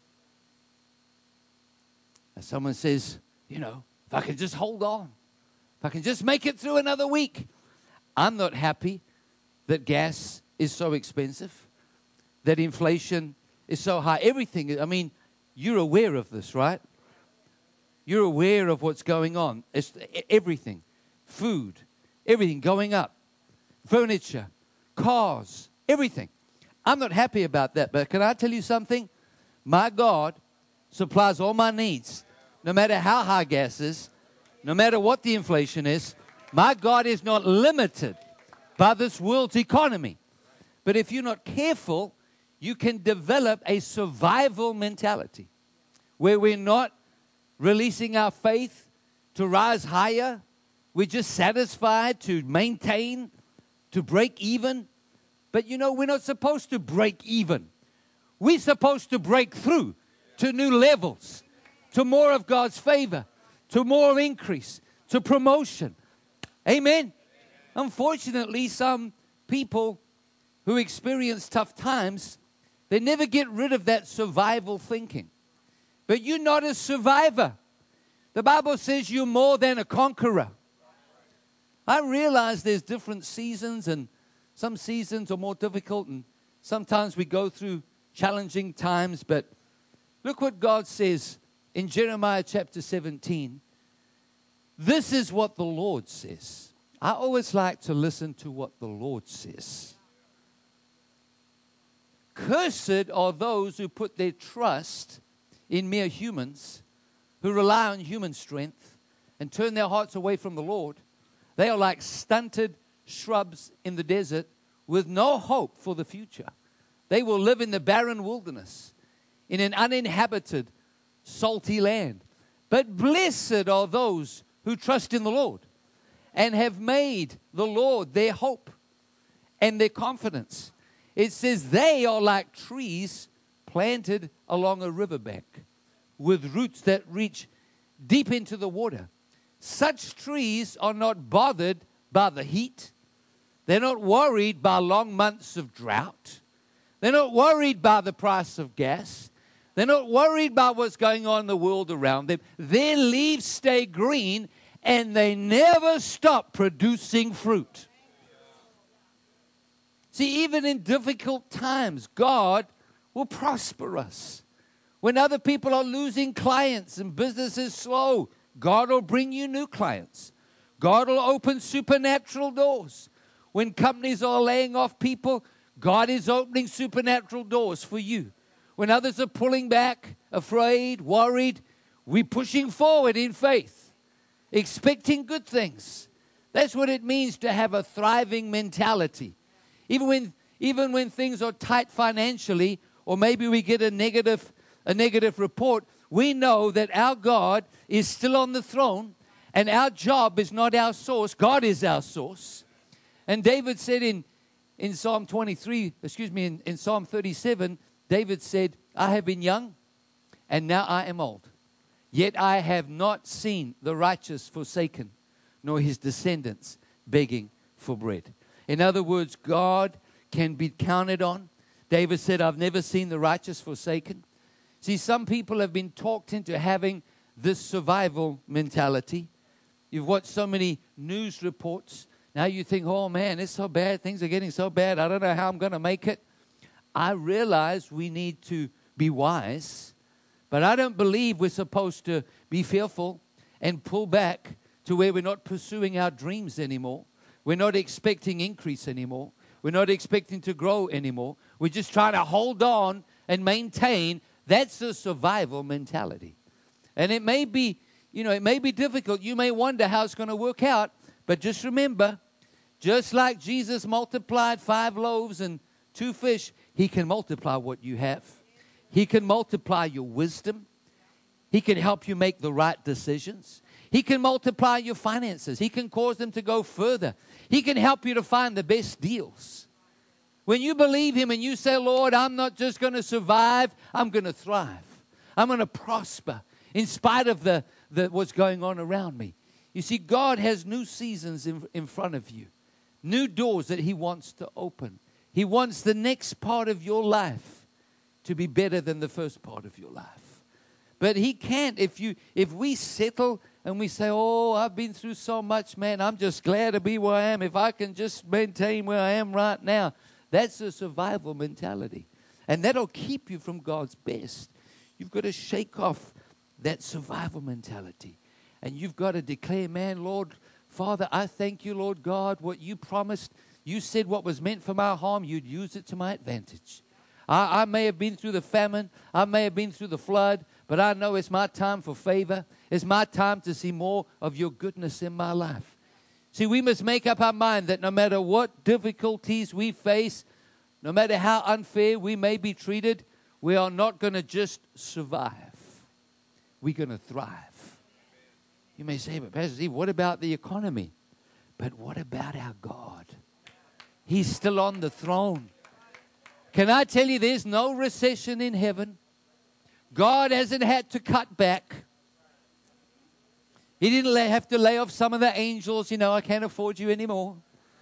As someone says, you know, if I can just hold on, if I can just make it through another week. I'm not happy that gas is so expensive, that inflation is so high. Everything, I mean, you're aware of this, right? You're aware of what's going on. It's everything. Food, everything going up. Furniture, cars, everything. I'm not happy about that, but can I tell you something? My God supplies all my needs, no matter how high gas is, no matter what the inflation is. My God is not limited by this world's economy. But if you're not careful, you can develop a survival mentality where we're not releasing our faith to rise higher. We're just satisfied to maintain, to break even. But you know, we're not supposed to break even. We're supposed to break through to new levels, to more of God's favor, to more increase, to promotion. Amen. Unfortunately, some people who experience tough times, they never get rid of that survival thinking. But you're not a survivor. The Bible says you're more than a conqueror. I realize there's different seasons, and some seasons are more difficult, and sometimes we go through challenging times. But look what God says in Jeremiah chapter seventeen. This is what the Lord says. I always like to listen to what the Lord says. Cursed are those who put their trust in mere humans, who rely on human strength and turn their hearts away from the Lord. They are like stunted shrubs in the desert with no hope for the future. They will live in the barren wilderness, in an uninhabited, salty land. But blessed are those who trust in the Lord and have made the Lord their hope and their confidence. It says they are like trees planted along a riverbank with roots that reach deep into the water. Such trees are not bothered by the heat. They're not worried by long months of drought. They're not worried by the price of gas. They're not worried by what's going on in the world around them. Their leaves stay green and they never stop producing fruit. See, even in difficult times, God will prosper us. When other people are losing clients and business is slow, God will bring you new clients. God will open supernatural doors. When companies are laying off people, God is opening supernatural doors for you. When others are pulling back, afraid, worried, we're pushing forward in faith, expecting good things. That's what it means to have a thriving mentality. Even when, even when things are tight financially, or maybe we get a negative, a negative report, we know that our God is still on the throne, and our job is not our source. God is our source. And David said in, in Psalm twenty-three, excuse me, in, in Psalm thirty-seven, David said, I have been young, and now I am old. Yet I have not seen the righteous forsaken, nor his descendants begging for bread. In other words, God can be counted on. David said, I've never seen the righteous forsaken. See, some people have been talked into having this survival mentality. You've watched so many news reports. Now you think, oh man, it's so bad. Things are getting so bad. I don't know how I'm going to make it. I realize we need to be wise, but I don't believe we're supposed to be fearful and pull back to where we're not pursuing our dreams anymore. We're not expecting increase anymore. We're not expecting to grow anymore. We're just trying to hold on and maintain. That's a survival mentality. And it may be, you know, it may be difficult. You may wonder how it's going to work out. But just remember, just like Jesus multiplied five loaves and two fish, He can multiply what you have. He can multiply your wisdom. He can help you make the right decisions. He can multiply your finances. He can cause them to go further. He can help you to find the best deals. When you believe Him and you say, Lord, I'm not just going to survive, I'm going to thrive. I'm going to prosper in spite of the, the what's going on around me. You see, God has new seasons in, in front of you, new doors that He wants to open. He wants the next part of your life to be better than the first part of your life. But He can't if you if we settle and we say, oh, I've been through so much, man, I'm just glad to be where I am. If I can just maintain where I am right now, that's a survival mentality. And that'll keep you from God's best. You've got to shake off that survival mentality. And you've got to declare, man, Lord, Father, I thank you, Lord God, what you promised. You said what was meant for my harm, you'd use it to my advantage. I, I may have been through the famine. I may have been through the flood. But I know it's my time for favor. It's my time to see more of your goodness in my life. See, we must make up our mind that no matter what difficulties we face, no matter how unfair we may be treated, we are not going to just survive. We're going to thrive. You may say, but Pastor Steve, what about the economy? But what about our God? He's still on the throne. Can I tell you, there's no recession in heaven. God hasn't had to cut back. He didn't have to lay off some of the angels. You know, I can't afford you anymore.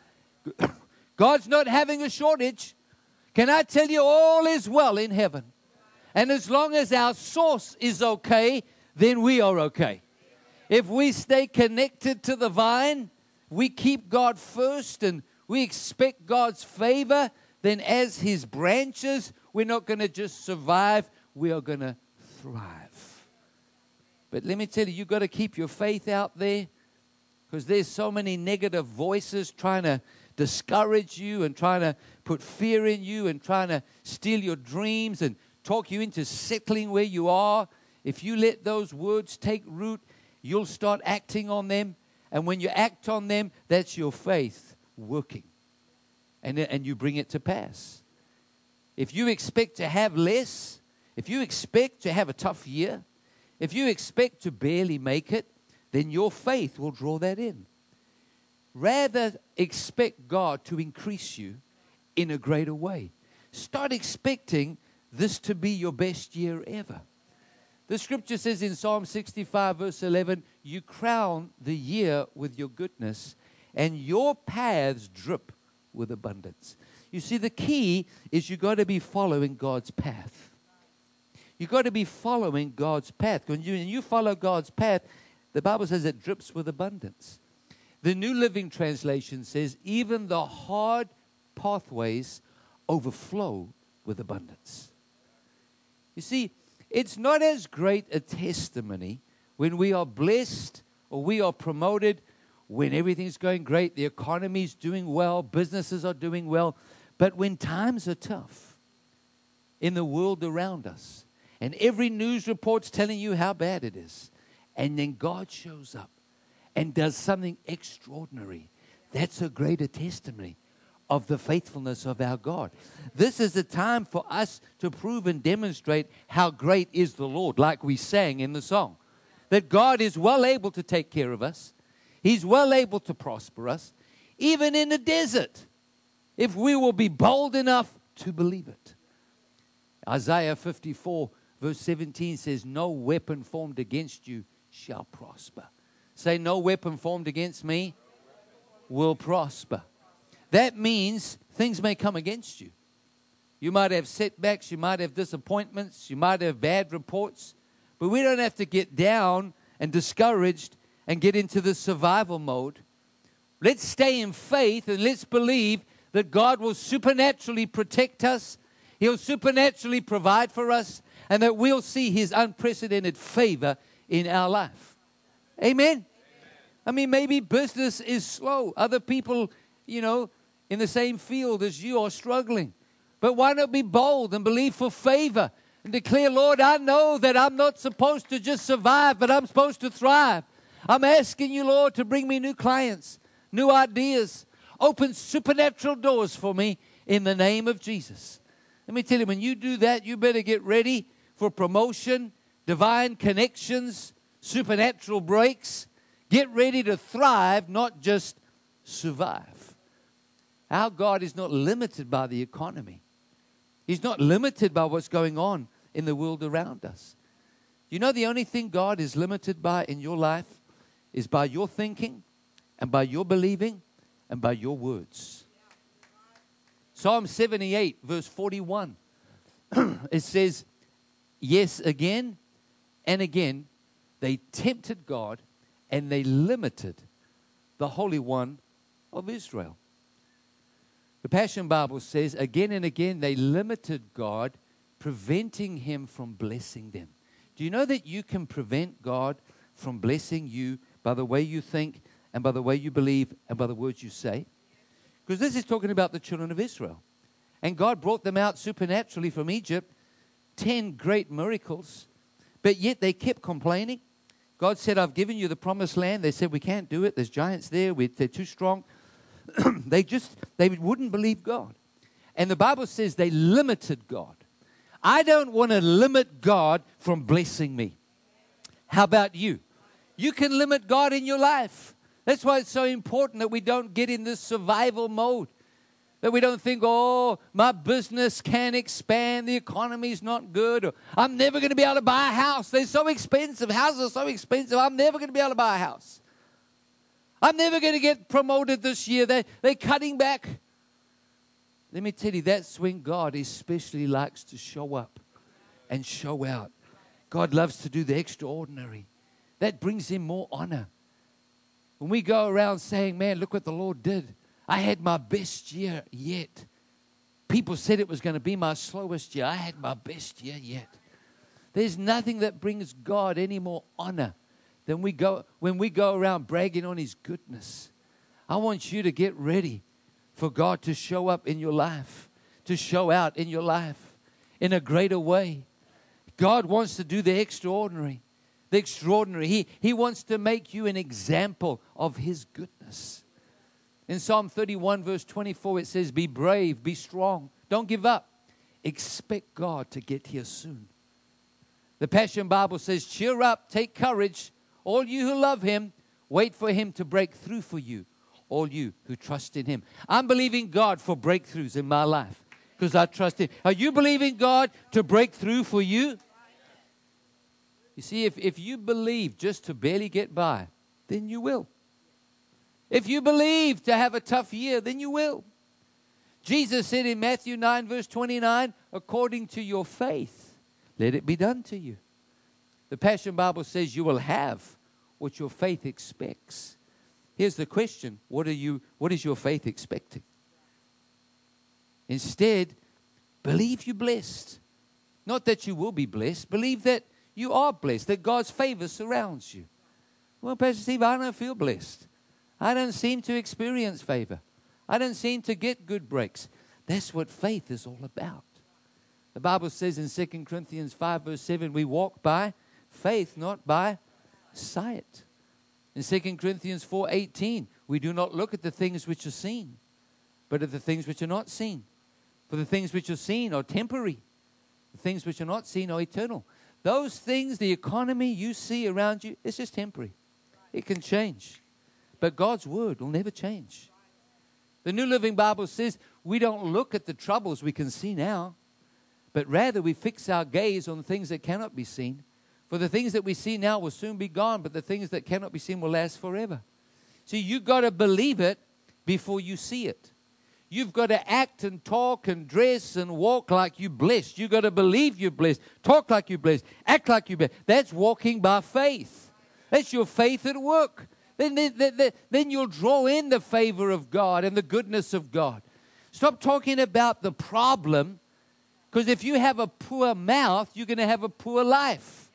God's not having a shortage. Can I tell you, all is well in heaven. And as long as our source is okay, then we are okay. If we stay connected to the vine, we keep God first and we expect God's favor, then as His branches, we're not going to just survive, we are going to thrive. But let me tell you, you've got to keep your faith out there, because there's so many negative voices trying to discourage you and trying to put fear in you and trying to steal your dreams and talk you into settling where you are. If you let those words take root, you'll start acting on them. And when you act on them, that's your faith working. And, and you bring it to pass. If you expect to have less, if you expect to have a tough year, if you expect to barely make it, then your faith will draw that in. Rather, expect God to increase you in a greater way. Start expecting this to be your best year ever. The scripture says in Psalm sixty-five, verse eleven, you crown the year with your goodness, and your paths drip with abundance. You see, the key is you've got to be following God's path. You've got to be following God's path. When you, when you follow God's path, the Bible says it drips with abundance. The New Living Translation says, even the hard pathways overflow with abundance. You see, it's not as great a testimony when we are blessed or we are promoted, when everything's going great, the economy's doing well, businesses are doing well. But when times are tough in the world around us, and every news report's telling you how bad it is, and then God shows up and does something extraordinary, that's a greater testimony of the faithfulness of our God. This is the time for us to prove and demonstrate how great is the Lord, like we sang in the song. That God is well able to take care of us. He's well able to prosper us, even in the desert, if we will be bold enough to believe it. Isaiah fifty-four, verse seventeen says, no weapon formed against you shall prosper. Say, no weapon formed against me will prosper. That means things may come against you. You might have setbacks, you might have disappointments, you might have bad reports, but we don't have to get down and discouraged and get into the survival mode. Let's stay in faith and let's believe that God will supernaturally protect us. He'll supernaturally provide for us, and that we'll see His unprecedented favor in our life. Amen? Amen. I mean, maybe business is slow. Other people, you know, in the same field as you are struggling. But why not be bold and believe for favor and declare, Lord, I know that I'm not supposed to just survive, but I'm supposed to thrive. I'm asking you, Lord, to bring me new clients, new ideas, open supernatural doors for me in the name of Jesus. Let me tell you, when you do that, you better get ready for promotion, divine connections, supernatural breaks. Get ready to thrive, not just survive. Our God is not limited by the economy. He's not limited by what's going on in the world around us. You know, the only thing God is limited by in your life is by your thinking and by your believing and by your words. Psalm seventy-eight, verse forty-one, it says, yes, again and again, they tempted God and they limited the Holy One of Israel. The Passion Bible says, again and again, they limited God, preventing Him from blessing them. Do you know that you can prevent God from blessing you by the way you think and by the way you believe and by the words you say? Because this is talking about the children of Israel. And God brought them out supernaturally from Egypt, ten great miracles, but yet they kept complaining. God said, I've given you the promised land. They said, we can't do it. There's giants there. We, they're too strong. They just, they wouldn't believe God. And the Bible says they limited God. I don't want to limit God from blessing me. How about you? You can limit God in your life. That's why it's so important that we don't get in this survival mode. That we don't think, oh, my business can't expand, the economy's not good, or I'm never going to be able to buy a house. They're so expensive. Houses are so expensive. I'm never going to be able to buy a house. I'm never going to get promoted this year. They, they're cutting back. Let me tell you, that's when God especially likes to show up and show out. God loves to do the extraordinary. That brings him more honor. When we go around saying, man, look what the Lord did. I had my best year yet. People said it was going to be my slowest year. I had my best year yet. There's nothing that brings God any more honor than we go when we go around bragging on his goodness. I want you to get ready for God to show up in your life, to show out in your life in a greater way. God wants to do the extraordinary, the extraordinary. He, he wants to make you an example of his goodness. In Psalm thirty-one, verse twenty-four, it says, be brave, be strong. Don't give up. Expect God to get here soon. The Passion Bible says, cheer up, take courage. All you who love him, wait for him to break through for you. All you who trust in him. I'm believing God for breakthroughs in my life because I trust him. Are you believing God to break through for you? You see, if, if you believe just to barely get by, then you will. If you believe to have a tough year, then you will. Jesus said in Matthew nine, verse twenty-nine, according to your faith, let it be done to you. The Passion Bible says you will have what your faith expects. Here's the question. What are you, what is your faith expecting? Instead, believe you're blessed. Not that you will be blessed. Believe that you are blessed, that God's favor surrounds you. Well, Pastor Steve, I don't feel blessed. I don't seem to experience favor. I don't seem to get good breaks. That's what faith is all about. The Bible says in Second Corinthians five, verse seven, we walk by faith, not by sight. In Second Corinthians four eighteen, we do not look at the things which are seen, but at the things which are not seen. For the things which are seen are temporary. The things which are not seen are eternal. Those things, the economy you see around you, it's just temporary. It can change. But God's word will never change. The New Living Bible says we don't look at the troubles we can see now, but rather we fix our gaze on things that cannot be seen. For the things that we see now will soon be gone, but the things that cannot be seen will last forever. See, you've got to believe it before you see it. You've got to act and talk and dress and walk like you're blessed. You've got to believe you're blessed, talk like you're blessed, act like you're blessed. That's walking by faith. That's your faith at work. Then, then, then you'll draw in the favor of God and the goodness of God. Stop talking about the problem, because if you have a poor mouth, you're going to have a poor life.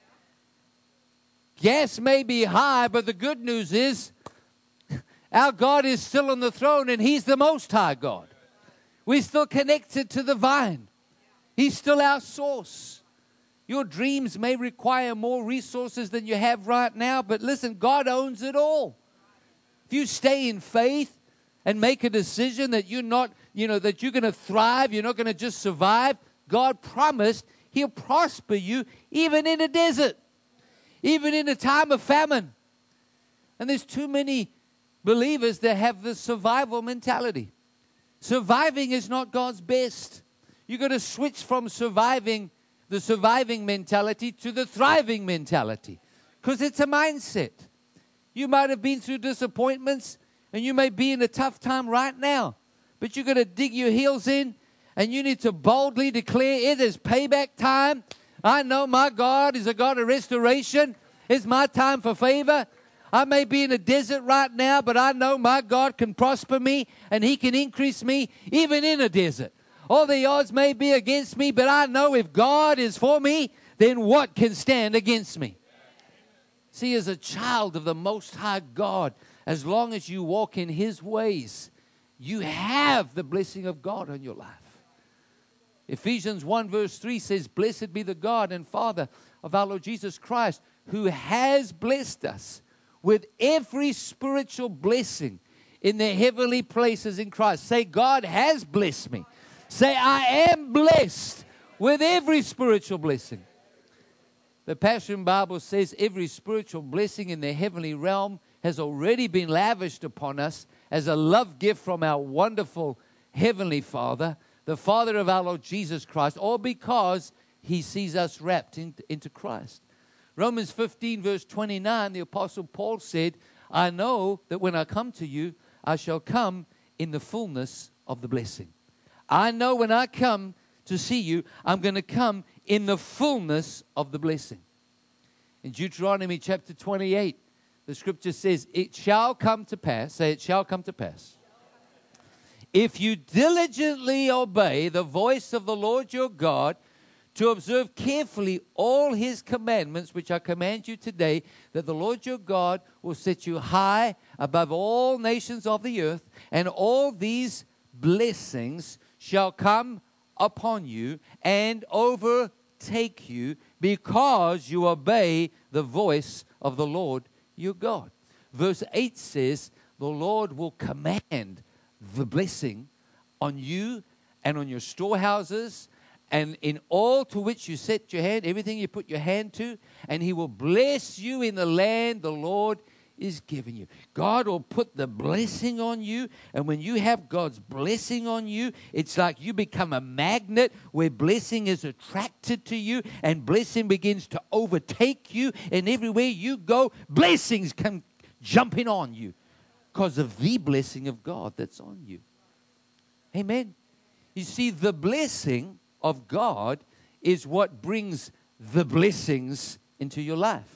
Gas may be high, but the good news is our God is still on the throne and he's the most high God. We're still connected to the vine. He's still our source. Your dreams may require more resources than you have right now, but listen, God owns it all. If you stay in faith and make a decision that you're not, you know, that you're going to thrive, you're not going to just survive, God promised he'll prosper you even in a desert, even in a time of famine. And there's too many believers that have this survival mentality. Surviving is not God's best. You've got to switch from surviving the surviving mentality to the thriving mentality, because it's a mindset. You might have been through disappointments and you may be in a tough time right now, but you've got to dig your heels in and you need to boldly declare it is payback time. I know my God is a God of restoration. It's my time for favor. I may be in a desert right now, but I know my God can prosper me and he can increase me even in a desert. All the odds may be against me, but I know if God is for me, then what can stand against me? See, as a child of the Most High God, as long as you walk in His ways, you have the blessing of God on your life. Ephesians one verse three says, "Blessed be the God and Father of our Lord Jesus Christ, who has blessed us with every spiritual blessing in the heavenly places in Christ." Say, God has blessed me. Say, I am blessed with every spiritual blessing. The Passion Bible says every spiritual blessing in the heavenly realm has already been lavished upon us as a love gift from our wonderful Heavenly Father, the Father of our Lord Jesus Christ, all because He sees us wrapped in, into Christ. Romans fifteen verse twenty-nine, the Apostle Paul said, "I know that when I come to you, I shall come in the fullness of the blessing." I know when I come to see you, I'm going to come in the fullness of the blessing. In Deuteronomy chapter twenty-eight, the scripture says, "It shall come to pass," say it shall come to pass, "if you diligently obey the voice of the Lord your God, to observe carefully all His commandments, which I command you today, that the Lord your God will set you high above all nations of the earth, and all these blessings shall come upon you and overtake you, because you obey the voice of the Lord your God." Verse eight says, the Lord will command the blessing on you and on your storehouses and in all to which you set your hand, everything you put your hand to, and He will bless you in the land the Lord is giving you. God will put the blessing on you, and when you have God's blessing on you, it's like you become a magnet where blessing is attracted to you, and blessing begins to overtake you, and everywhere you go, blessings come jumping on you because of the blessing of God that's on you. Amen. You see, the blessing of God is what brings the blessings into your life.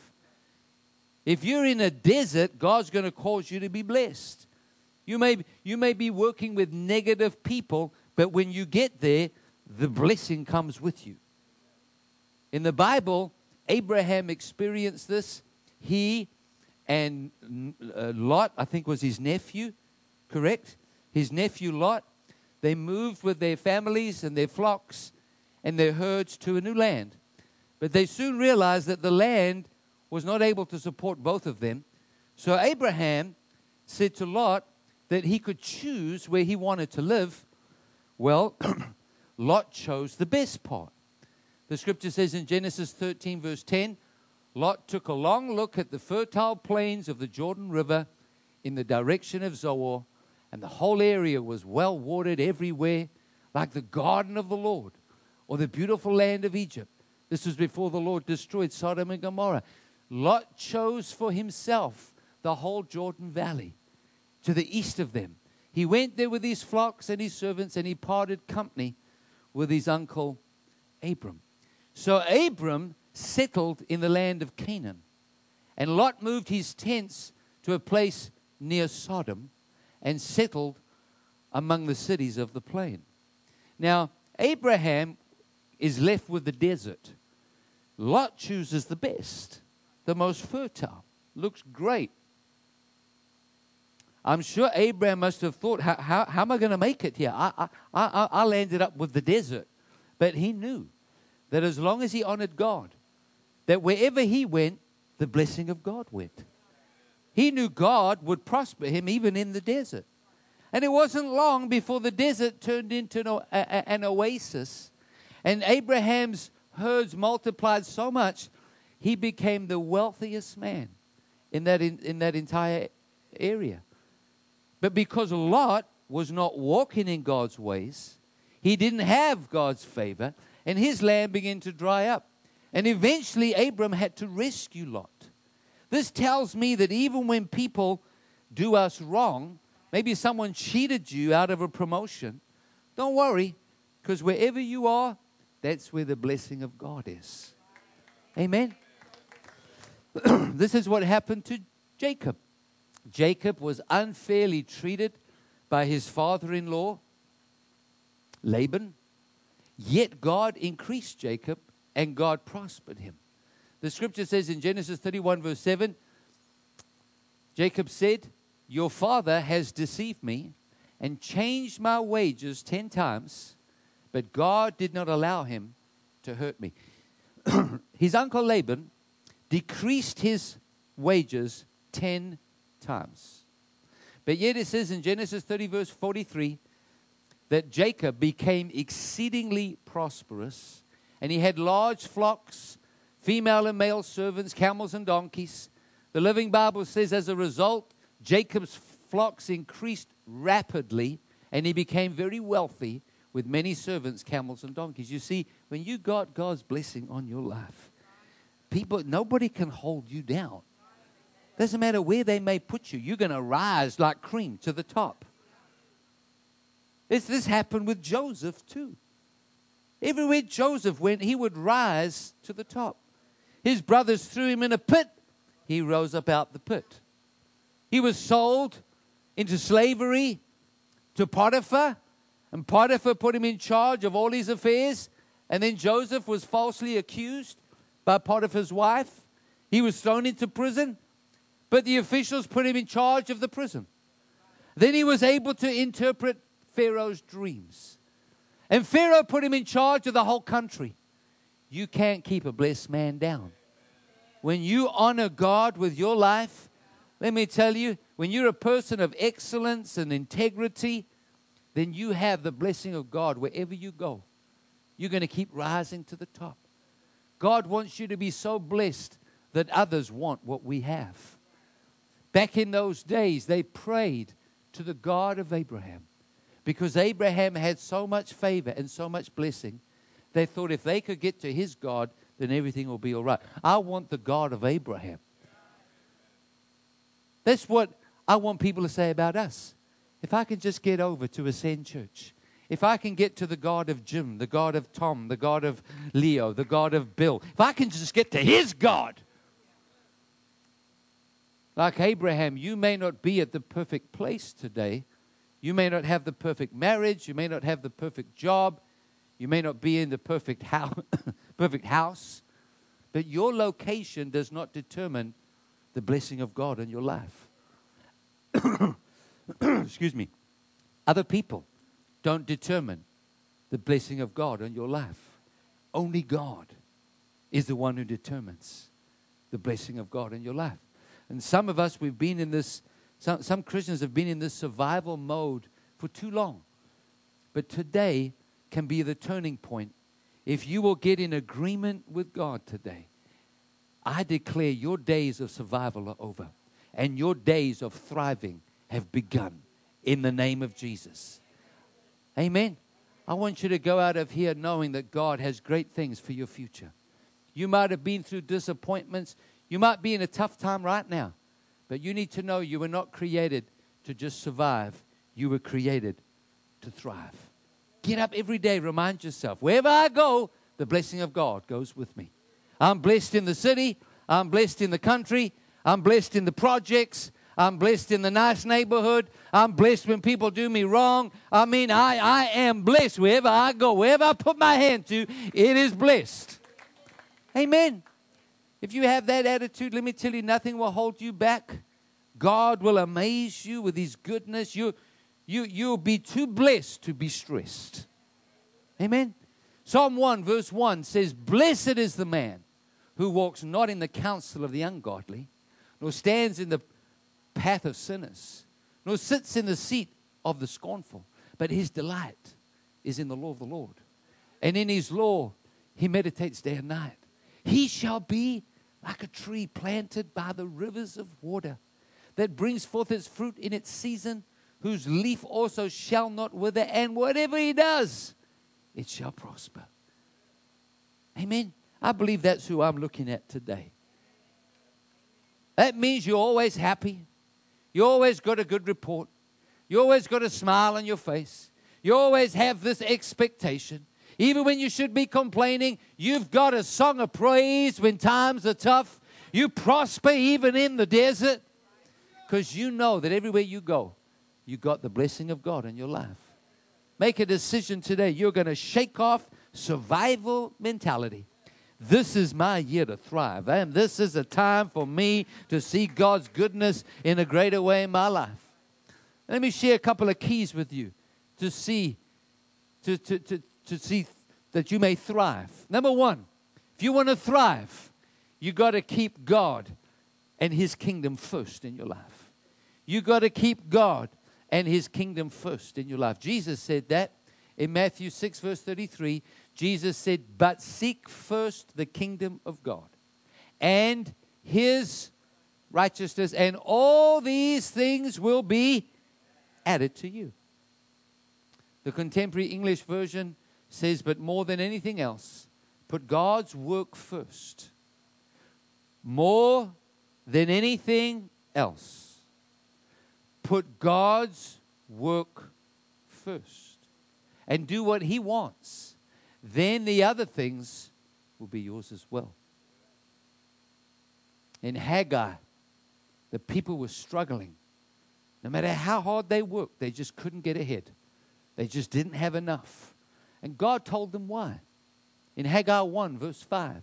If you're in a desert, God's going to cause you to be blessed. You may, you may be working with negative people, but when you get there, the blessing comes with you. In the Bible, Abraham experienced this. He and uh, Lot, I think was his nephew, correct? His nephew Lot, they moved with their families and their flocks and their herds to a new land. But they soon realized that the land was not able to support both of them. So Abraham said to Lot that he could choose where he wanted to live. Well, Lot chose the best part. The scripture says in Genesis thirteen verse ten, Lot took a long look at the fertile plains of the Jordan River in the direction of Zoar, and the whole area was well watered everywhere, like the garden of the Lord, or the beautiful land of Egypt. This was before the Lord destroyed Sodom and Gomorrah. Lot chose for himself the whole Jordan Valley to the east of them. He went there with his flocks and his servants, and he parted company with his uncle Abram. So Abram settled in the land of Canaan, and Lot moved his tents to a place near Sodom and settled among the cities of the plain. Now, Abraham is left with the desert. Lot chooses the best, the most fertile. Looks great. I'm sure Abraham must have thought, how, how, how am I going to make it here? I, I, I, I landed up with the desert. But he knew that as long as he honored God, that wherever he went, the blessing of God went. He knew God would prosper him even in the desert. And it wasn't long before the desert turned into an, a, an oasis. And Abraham's herds multiplied so much, he became the wealthiest man in that, in, in that entire area. But because Lot was not walking in God's ways, he didn't have God's favor, and his land began to dry up. And eventually, Abram had to rescue Lot. This tells me that even when people do us wrong, maybe someone cheated you out of a promotion, don't worry, because wherever you are, that's where the blessing of God is. Amen. This is what happened to Jacob. Jacob was unfairly treated by his father-in-law, Laban. Yet God increased Jacob and God prospered him. The scripture says in Genesis thirty-one, verse seven, Jacob said, your father has deceived me and changed my wages ten times, but God did not allow him to hurt me. His uncle Laban decreased his wages ten times. But yet it says in Genesis thirty, verse forty-three, that Jacob became exceedingly prosperous, and he had large flocks, female and male servants, camels and donkeys. The Living Bible says as a result, Jacob's flocks increased rapidly, and he became very wealthy with many servants, camels and donkeys. You see, when you got God's blessing on your life, people, nobody can hold you down. Doesn't matter where they may put you, you're going to rise like cream to the top. This, this happened with Joseph too. Everywhere Joseph went, he would rise to the top. His brothers threw him in a pit. He rose up out the pit. He was sold into slavery to Potiphar, and Potiphar put him in charge of all his affairs. And then Joseph was falsely accused by Potiphar's wife. He was thrown into prison, but the officials put him in charge of the prison. Then he was able to interpret Pharaoh's dreams. And Pharaoh put him in charge of the whole country. You can't keep a blessed man down. When you honor God with your life, let me tell you, when you're a person of excellence and integrity, then you have the blessing of God wherever you go. You're going to keep rising to the top. God wants you to be so blessed that others want what we have. Back in those days, they prayed to the God of Abraham. Because Abraham had so much favor and so much blessing, they thought if they could get to his God, then everything will be all right. I want the God of Abraham. That's what I want people to say about us. If I can just get over to Ascend Church, if I can get to the God of Jim, the God of Tom, the God of Leo, the God of Bill, if I can just get to his God. Like Abraham, you may not be at the perfect place today. You may not have the perfect marriage. You may not have the perfect job. You may not be in the perfect house, perfect house. But your location does not determine the blessing of God in your life. Excuse me. Other people don't determine the blessing of God in your life. Only God is the one who determines the blessing of God in your life. And some of us, we've been in this, some, some Christians have been in this survival mode for too long. But today can be the turning point. If you will get in agreement with God today, I declare your days of survival are over. And your days of thriving have begun in the name of Jesus. Amen. I want you to go out of here knowing that God has great things for your future. You might have been through disappointments. You might be in a tough time right now. But you need to know you were not created to just survive. You were created to thrive. Get up every day. Remind yourself, wherever I go, the blessing of God goes with me. I'm blessed in the city. I'm blessed in the country. I'm blessed in the projects. I'm blessed in the nice neighborhood. I'm blessed when people do me wrong. I mean, I, I am blessed wherever I go. Wherever I put my hand to, it is blessed. Amen. If you have that attitude, let me tell you, nothing will hold you back. God will amaze you with His goodness. You, you, you'll be too blessed to be stressed. Amen. Psalm one verse one says, "Blessed is the man who walks not in the counsel of the ungodly, nor stands in the path of sinners, nor sits in the seat of the scornful, but his delight is in the law of the Lord. And in His law he meditates day and night. He shall be like a tree planted by the rivers of water, that brings forth its fruit in its season, whose leaf also shall not wither, and whatever he does, it shall prosper." Amen. I believe that's who I'm looking at today. That means you're always happy. You always got a good report. You always got a smile on your face. You always have this expectation. Even when you should be complaining, you've got a song of praise when times are tough. You prosper even in the desert because you know that everywhere you go, you got the blessing of God in your life. Make a decision today. You're going to shake off survival mentality. this is my year to thrive. And this is a time for me to see God's goodness in a greater way in my life. Let me share a couple of keys with you to see, to, to, to, to see that you may thrive. Number one, if you want to thrive, you got to keep God and His kingdom first in your life. You got to keep God and His kingdom first in your life. Jesus said that in Matthew six, verse thirty-three. Jesus said, but seek first the kingdom of God and His righteousness, and all these things will be added to you. The Contemporary English Version says, but more than anything else, put God's work first. More than anything else, put God's work first and do what He wants. Then the other things will be yours as well. In Haggai, the people were struggling. No matter how hard they worked, they just couldn't get ahead. They just didn't have enough. And God told them why. In Haggai one, verse five.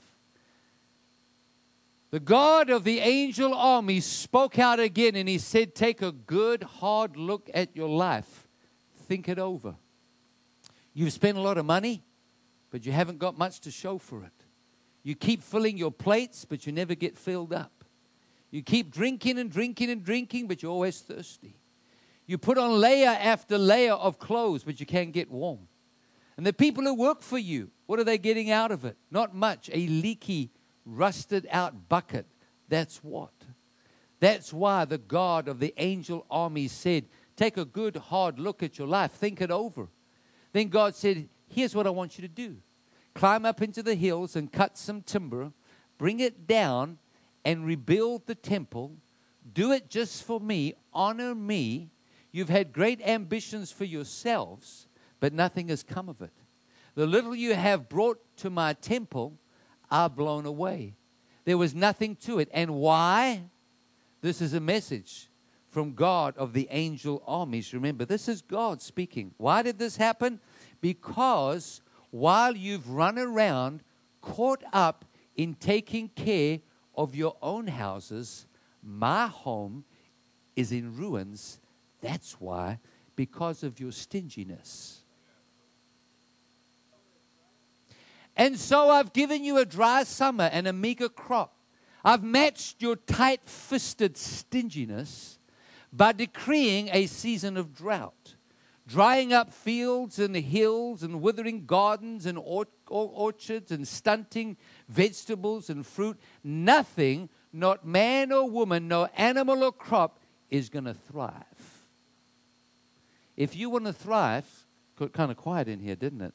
The God of the angel army spoke out again, and He said, take a good, hard look at your life. Think it over. You've spent a lot of money, but you haven't got much to show for it. You keep filling your plates, but you never get filled up. You keep drinking and drinking and drinking, but you're always thirsty. You put on layer after layer of clothes, but you can't get warm. And the people who work for you, what are they getting out of it? Not much. A leaky, rusted out bucket. That's what. That's why the God of the angel army said, take a good hard look at your life. Think it over. Then God said, here's what I want you to do. Climb up into the hills and cut some timber. Bring it down and rebuild the temple. Do it just for me. Honor me. You've had great ambitions for yourselves, but nothing has come of it. The little you have brought to my temple are blown away. There was nothing to it. And why? This is a message from God of the angel armies. Remember, this is God speaking. Why did this happen? Because while you've run around caught up in taking care of your own houses, my home is in ruins. That's why, because of your stinginess. And so I've given you a dry summer and a meager crop. I've matched your tight-fisted stinginess by decreeing a season of drought, drying up fields and hills and withering gardens and or- or orchards and stunting vegetables and fruit. Nothing, not man or woman, no animal or crop, is going to thrive. If you want to thrive, got kind of quiet in here, didn't it?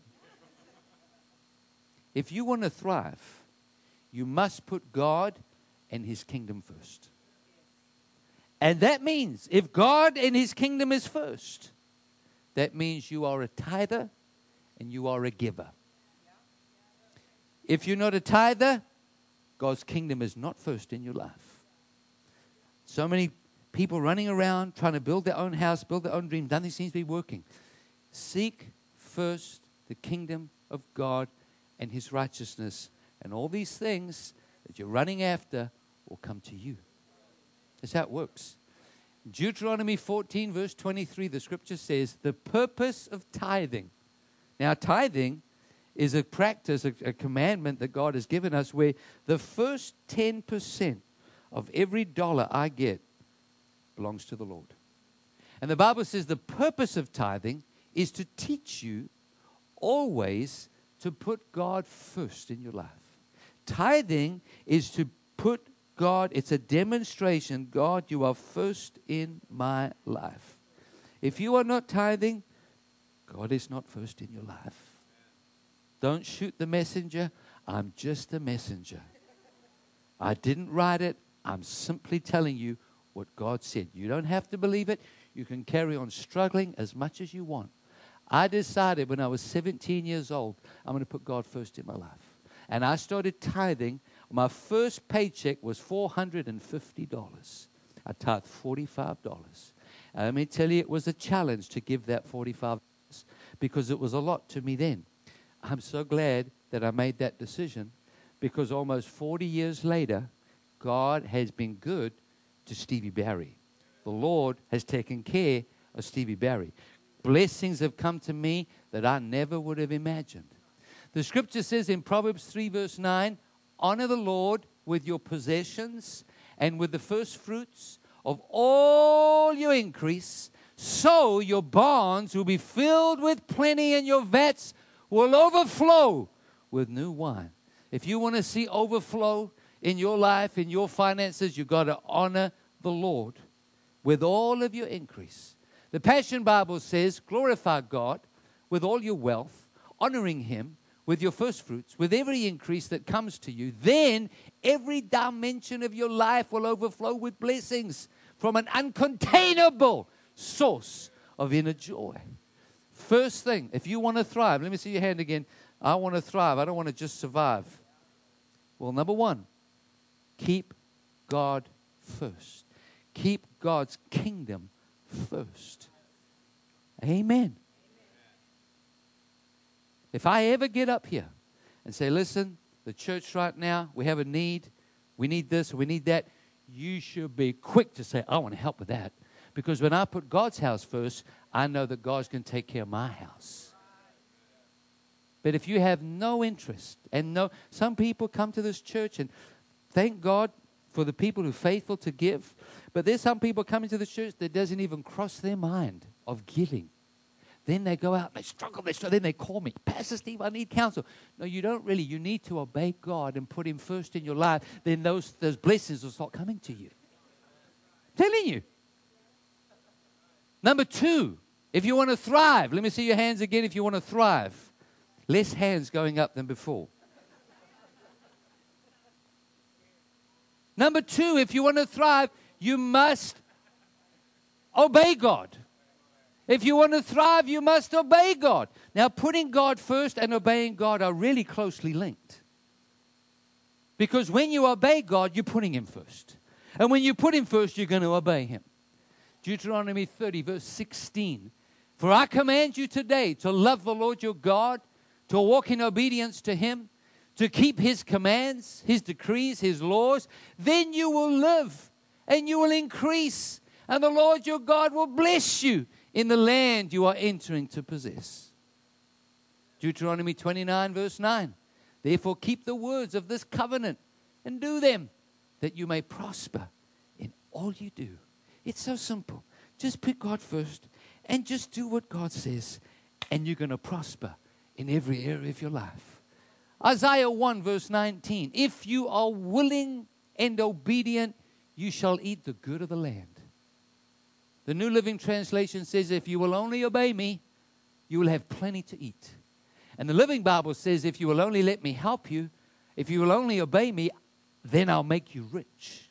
If you want to thrive, you must put God and His kingdom first. And that means if God and His kingdom is first, that means you are a tither and you are a giver. If you're not a tither, God's kingdom is not first in your life. So many people running around trying to build their own house, build their own dream. Nothing seems to be working. Seek first the kingdom of God and His righteousness, and all these things that you're running after will come to you. That's how it works. Deuteronomy fourteen, verse twenty-three, the scripture says, the purpose of tithing. Now, tithing is a practice, a, a commandment that God has given us where the first ten percent of every dollar I get belongs to the Lord. And the Bible says the purpose of tithing is to teach you always to put God first in your life. Tithing is to put God, it's a demonstration, God, you are first in my life. If you are not tithing, God is not first in your life. Don't shoot the messenger. I'm just a messenger. I didn't write it. I'm simply telling you what God said. You don't have to believe it. You can carry on struggling as much as you want. I decided when I was seventeen years old, I'm going to put God first in my life. And I started tithing. My first paycheck was four hundred fifty dollars. I tithed forty-five dollars. And let me tell you, it was a challenge to give that forty-five dollars because it was a lot to me then. I'm so glad that I made that decision Because almost forty years later, God has been good to Stevie Barry. The Lord has taken care of Stevie Barry. Blessings have come to me that I never would have imagined. The scripture says in Proverbs three verse nine, honor the Lord with your possessions and with the first fruits of all your increase, so your barns will be filled with plenty and your vats will overflow with new wine. If you want to see overflow in your life, in your finances, you've got to honor the Lord with all of your increase. The Passion Bible says, glorify God with all your wealth, honoring Him with your first fruits, with every increase that comes to you. Then every dimension of your life will overflow with blessings from an uncontainable source of inner joy. First thing, if you want to thrive, let me see your hand again. I want to thrive. I don't want to just survive. Well, number one, keep God first. Keep God's kingdom first. Amen. If I ever get up here and say, listen, the church right now, we have a need. We need this, we need that. You should be quick to say, I want to help with that. Because when I put God's house first, I know that God's going to take care of my house. But if you have no interest, and no, some people come to this church, and thank God for the people who are faithful to give. But there's some people coming to the church that doesn't even cross their mind of giving. Then they go out, they struggle, they struggle. Then they call me, Pastor Steve, I need counsel. No, you don't really. You need to obey God and put Him first in your life. Then those, those blessings will start coming to you. I'm telling you. Number two, if you want to thrive, let me see your hands again if you want to thrive. Less hands going up than before. Number two, if you want to thrive, you must obey God. If you want to thrive, you must obey God. Now, putting God first and obeying God are really closely linked. Because when you obey God, you're putting Him first. And when you put Him first, you're going to obey Him. Deuteronomy thirty, verse sixteen. For I command you today to love the Lord your God, to walk in obedience to Him, to keep His commands, His decrees, His laws. Then you will live and you will increase. And the Lord your God will bless you in the land you are entering to possess. Deuteronomy twenty-nine, verse nine. Therefore keep the words of this covenant and do them, that you may prosper in all you do. It's so simple. Just put God first and just do what God says, and you're going to prosper in every area of your life. Isaiah one, verse nineteen. If you are willing and obedient, you shall eat the good of the land. The New Living Translation says, if you will only obey me, you will have plenty to eat. And the Living Bible says, if you will only let me help you, if you will only obey me, then I'll make you rich.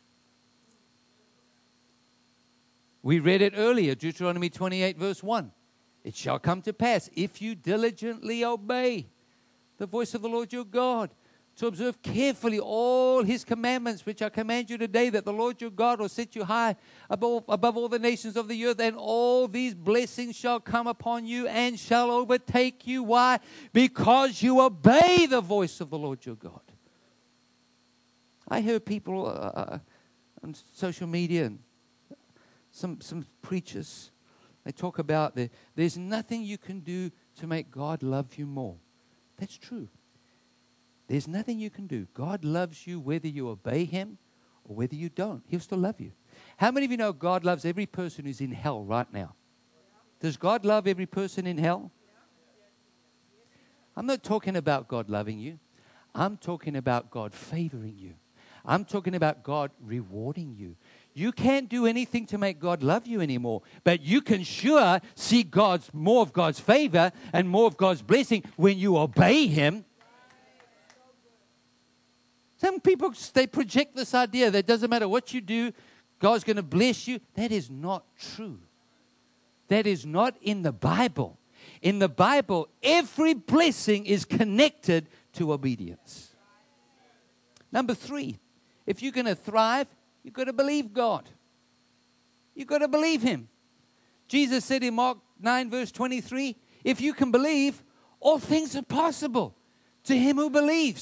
We read it earlier, Deuteronomy twenty-eight, verse one. It shall come to pass, if you diligently obey the voice of the Lord your God, to observe carefully all His commandments, which I command you today, that the Lord your God will set you high above, above all the nations of the earth, and all these blessings shall come upon you and shall overtake you. Why? Because you obey the voice of the Lord your God. I hear people uh, on social media and some, some preachers, they talk about the, there's nothing you can do to make God love you more. That's true. There's nothing you can do. God loves you whether you obey Him or whether you don't. He'll still love you. How many of you know God loves every person who's in hell right now? Does God love every person in hell? I'm not talking about God loving you. I'm talking about God favoring you. I'm talking about God rewarding you. You can't do anything to make God love you anymore, but you can sure see God's more of God's favor and more of God's blessing when you obey Him. Some people, they project this idea that it doesn't matter what you do, God's going to bless you. That is not true. That is not in the Bible. In the Bible, every blessing is connected to obedience. Number three, if you're going to thrive, you've got to believe God. You've got to believe Him. Jesus said in Mark nine, verse twenty-three, if you can believe, all things are possible to him who believes.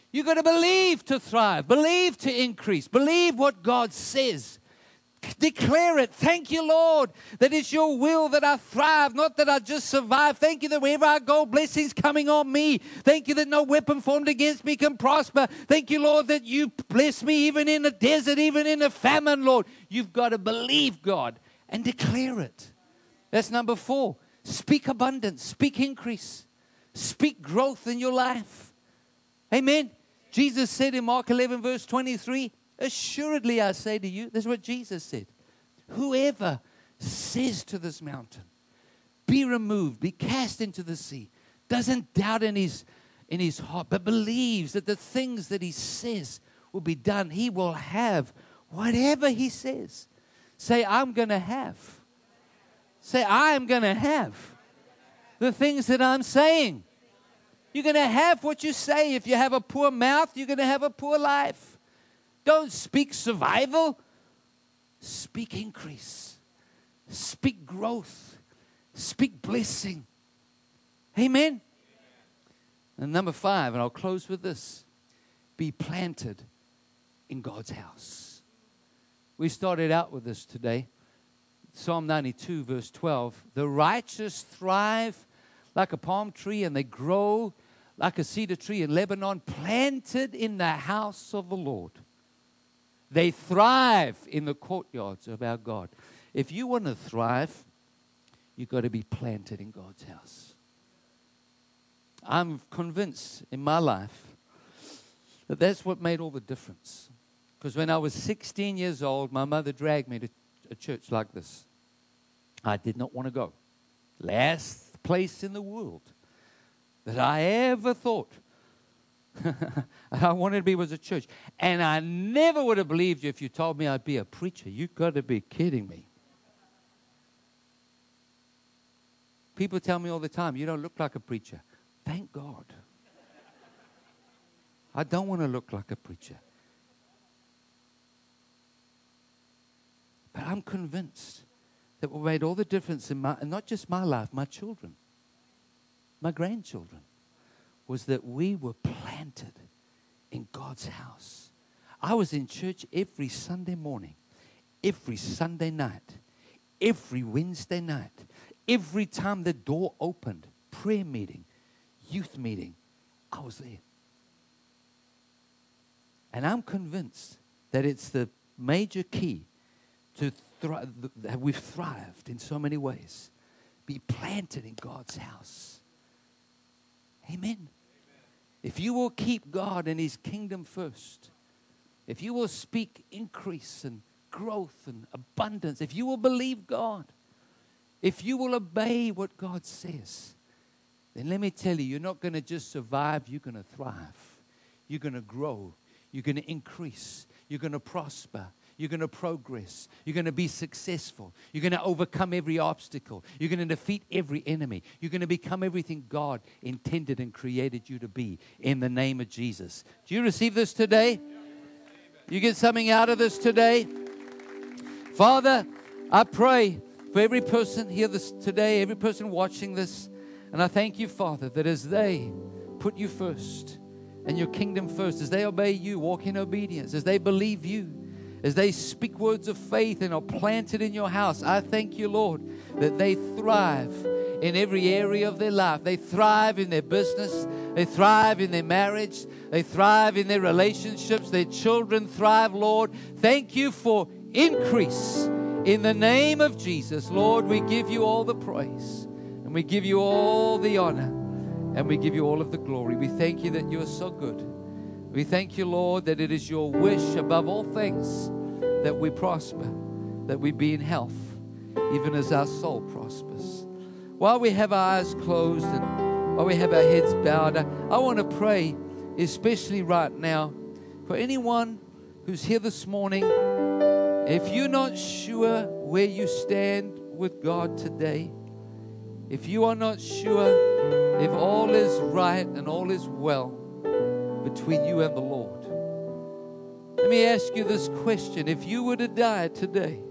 You got to believe to thrive, believe to increase, believe what God says. Declare it. Thank you, Lord, that it's your will that I thrive, not that I just survive. Thank you that wherever I go, blessings coming on me. Thank you that no weapon formed against me can prosper. Thank you, Lord, that you bless me even in the desert, even in a famine, Lord. You've got to believe God and declare it. That's number four. Speak abundance, speak increase, speak growth in your life. Amen. Jesus said in Mark eleven, verse twenty-three, assuredly I say to you, this is what Jesus said, whoever says to this mountain, be removed, be cast into the sea, doesn't doubt in his, in his heart, but believes that the things that he says will be done, he will have whatever he says. Say, I'm going to have. Say, I am going to have the things that I'm saying. You're going to have what you say. If you have a poor mouth, you're going to have a poor life. Don't speak survival. Speak increase. Speak growth. Speak blessing. Amen. And number five, and I'll close with this. Be planted in God's house. We started out with this today. Psalm ninety-two, verse twelve. The righteous thrive like a palm tree, and they grow like a cedar tree in Lebanon, planted in the house of the Lord. They thrive in the courtyards of our God. If you want to thrive, you've got to be planted in God's house. I'm convinced in my life that that's what made all the difference. Because when I was sixteen years old, my mother dragged me to a church like this. I did not want to go. Last place in the world that I ever thought I wanted to be was a church. And I never would have believed you if you told me I'd be a preacher. You've got to be kidding me. People tell me all the time, you don't look like a preacher. Thank God. I don't want to look like a preacher. But I'm convinced that what made all the difference in my, and not just my life, my children, my grandchildren, was that we were planted in God's house. I was in church every Sunday morning, every Sunday night, every Wednesday night, every time the door opened, prayer meeting, youth meeting, I was there. And I'm convinced that it's the major key to thrive, that we've thrived in so many ways. Be planted in God's house. Amen. If you will keep God and His kingdom first, if you will speak increase and growth and abundance, if you will believe God, if you will obey what God says, then let me tell you, you're not going to just survive, you're going to thrive. You're going to grow. You're going to increase. You're going to prosper. You're going to progress. You're going to be successful. You're going to overcome every obstacle. You're going to defeat every enemy. You're going to become everything God intended and created you to be in the name of Jesus. Do you receive this today? You get something out of this today? Father, I pray for every person here this today, every person watching this, and I thank you, Father, that as they put you first and your kingdom first, as they obey you, walk in obedience, as they believe you, as they speak words of faith and are planted in your house, I thank you, Lord, that they thrive in every area of their life. They thrive in their business. They thrive in their marriage. They thrive in their relationships. Their children thrive, Lord. Thank you for increase. In the name of Jesus, Lord, we give you all the praise and we give you all the honor and we give you all of the glory. We thank you that you are so good. We thank you, Lord, that it is your wish above all things that we prosper, that we be in health, even as our soul prospers. While we have our eyes closed and while we have our heads bowed, I, I want to pray, especially right now, for anyone who's here this morning. If you're not sure where you stand with God today, if you are not sure if all is right and all is well between you and the Lord, let me ask you this question. If you were to die today,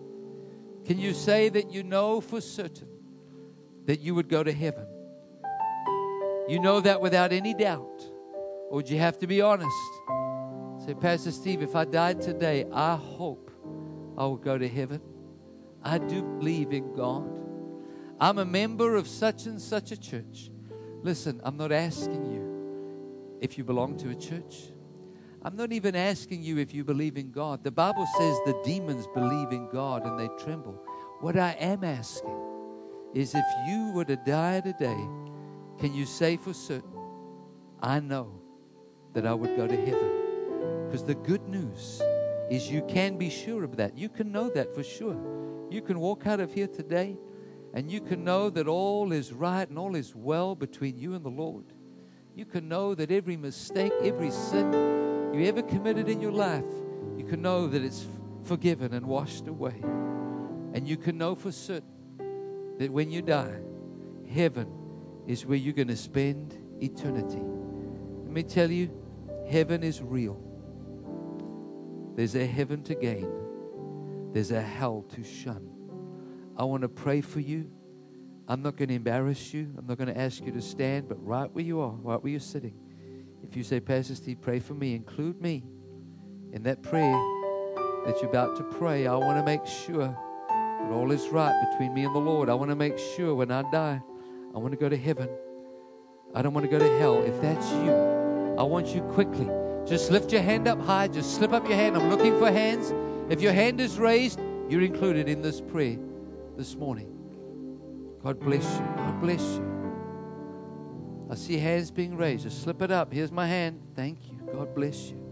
can you say that you know for certain that you would go to heaven? You know that without any doubt. Or would you have to be honest? Say, Pastor Steve, if I died today, I hope I will go to heaven. I do believe in God. I'm a member of such and such a church. Listen, I'm not asking you if you belong to a church. I'm not even asking you if you believe in God. The Bible says the demons believe in God and they tremble. What I am asking is, if you were to die today, can you say for certain, I know that I would go to heaven? Because the good news is you can be sure of that. You can know that for sure. You can walk out of here today and you can know that all is right and all is well between you and the Lord. You can know that every mistake, every sin you ever committed in your life, you can know that it's forgiven and washed away. And you can know for certain that when you die, heaven is where you're going to spend eternity. Let me tell you, heaven is real. There's a heaven to gain. There's a hell to shun. I want to pray for you. I'm not going to embarrass you. I'm not going to ask you to stand, but right where you are, right where you're sitting, if you say, Pastor Steve, pray for me, include me in that prayer that you're about to pray. I want to make sure that all is right between me and the Lord. I want to make sure when I die, I want to go to heaven. I don't want to go to hell. If that's you, I want you quickly. Just lift your hand up high. Just slip up your hand. I'm looking for hands. If your hand is raised, you're included in this prayer this morning. God bless you. God bless you. I see hands being raised. Just slip it up. Here's my hand. Thank you. God bless you.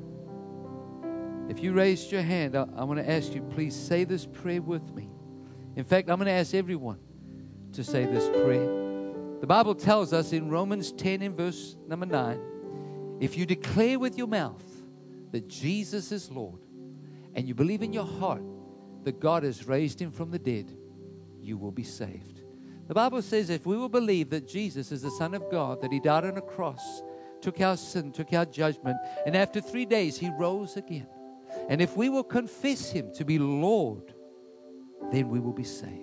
If you raised your hand, I, I want to ask you, please say this prayer with me. In fact, I'm going to ask everyone to say this prayer. The Bible tells us in Romans ten in verse number nine, if you declare with your mouth that Jesus is Lord and you believe in your heart that God has raised him from the dead, you will be saved. The Bible says if we will believe that Jesus is the Son of God, that he died on a cross, took our sin, took our judgment, and after three days he rose again. And if we will confess him to be Lord, then we will be saved.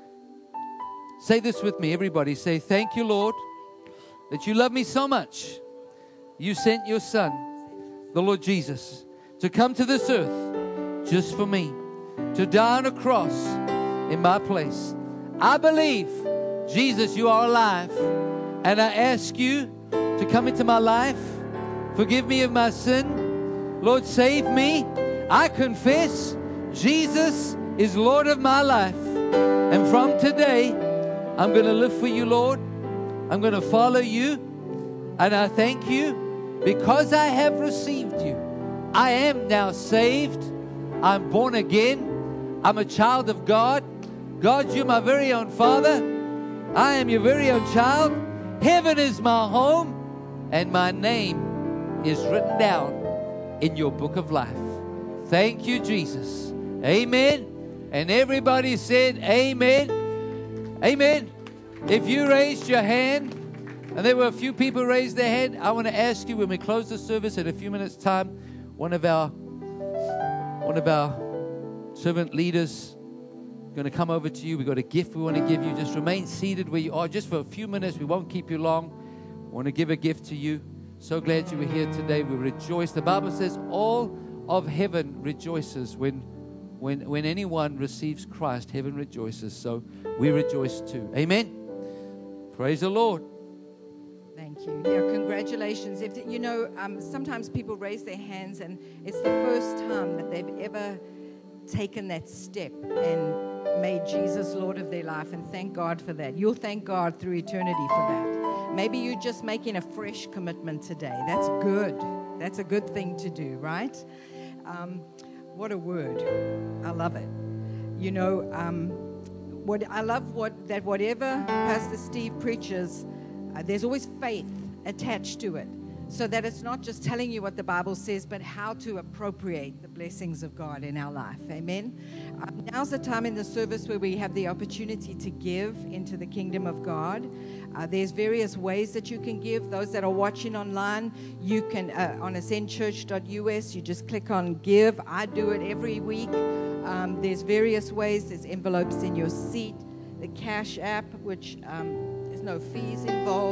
Say this with me, everybody. Say, thank you, Lord, that you love me so much. You sent your Son, the Lord Jesus, to come to this earth just for me, to die on a cross in my place. I believe, Jesus, you are alive, and I ask you to come into my life. Forgive me of my sin. Lord, save me. I confess Jesus is Lord of my life. And from today, I'm going to live for you, Lord. I'm going to follow you. And I thank you because I have received you. I am now saved. I'm born again. I'm a child of God. God, you're my very own Father. I am your very own child. Heaven is my home, and my name is written down in your book of life. Thank you, Jesus. Amen. And everybody said amen. Amen. If you raised your hand, and there were a few people raised their hand, I want to ask you, when we close the service in a few minutes' time, one of our one of our servant leaders going to come over to you. We've got a gift we want to give you. Just remain seated where you are just for a few minutes. We won't keep you long. We want to give a gift to you. So glad you were here today. We rejoice. The Bible says all of heaven rejoices when when when anyone receives Christ. Heaven rejoices. So we rejoice too. Amen. Praise the Lord. Thank you. Yeah, congratulations. If you know, um, sometimes people raise their hands and it's the first time that they've ever taken that step and made Jesus Lord of their life, and thank God for that. You'll thank God through eternity for that. Maybe you're just making a fresh commitment today. That's good. That's a good thing to do, right? Um, what a word. I love it. You know, um, what I love what that whatever Pastor Steve preaches, uh, there's always faith attached to it, so that it's not just telling you what the Bible says, but how to appropriate the blessings of God in our life. Amen. Um, now's the time in the service where we have the opportunity to give into the kingdom of God. Uh, there's various ways that you can give. Those that are watching online, you can, uh, on ascend church dot U S, you just click on give. I do it every week. Um, there's various ways. There's envelopes in your seat. The Cash App, which um, there's no fees involved.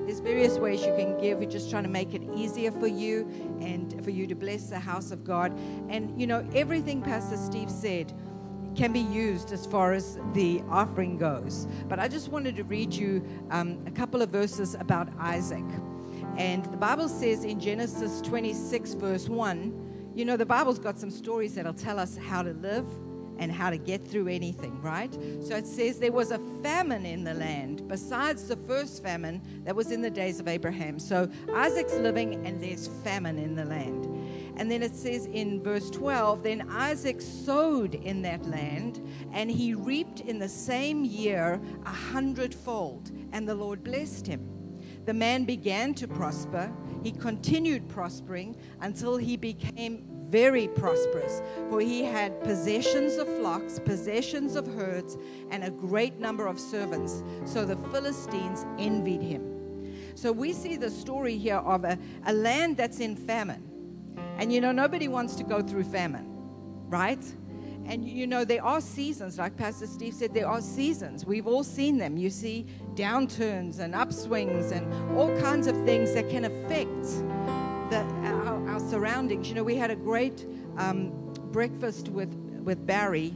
there's various ways you can give. We're just trying to make it easier for you and for you to bless the house of God. And, you know, everything Pastor Steve said can be used as far as the offering goes. But I just wanted to read you um, a couple of verses about Isaac. And the Bible says in Genesis twenty-six, verse one, you know, the Bible's got some stories that'll tell us how to live and how to get through anything, right? So it says there was a famine in the land besides the first famine that was in the days of Abraham. So Isaac's living and there's famine in the land. And then it says in verse twelve, then Isaac sowed in that land and he reaped in the same year a hundredfold, and the Lord blessed him. The man began to prosper. He continued prospering until he became very prosperous, for he had possessions of flocks, possessions of herds, and a great number of servants. So the Philistines envied him. So we see the story here of a, a land that's in famine. And you know, nobody wants to go through famine, right? And you know, there are seasons, like Pastor Steve said, there are seasons. We've all seen them. You see downturns and upswings and all kinds of things that can affect the, our, our surroundings. You know, we had a great um, breakfast with, with Barry,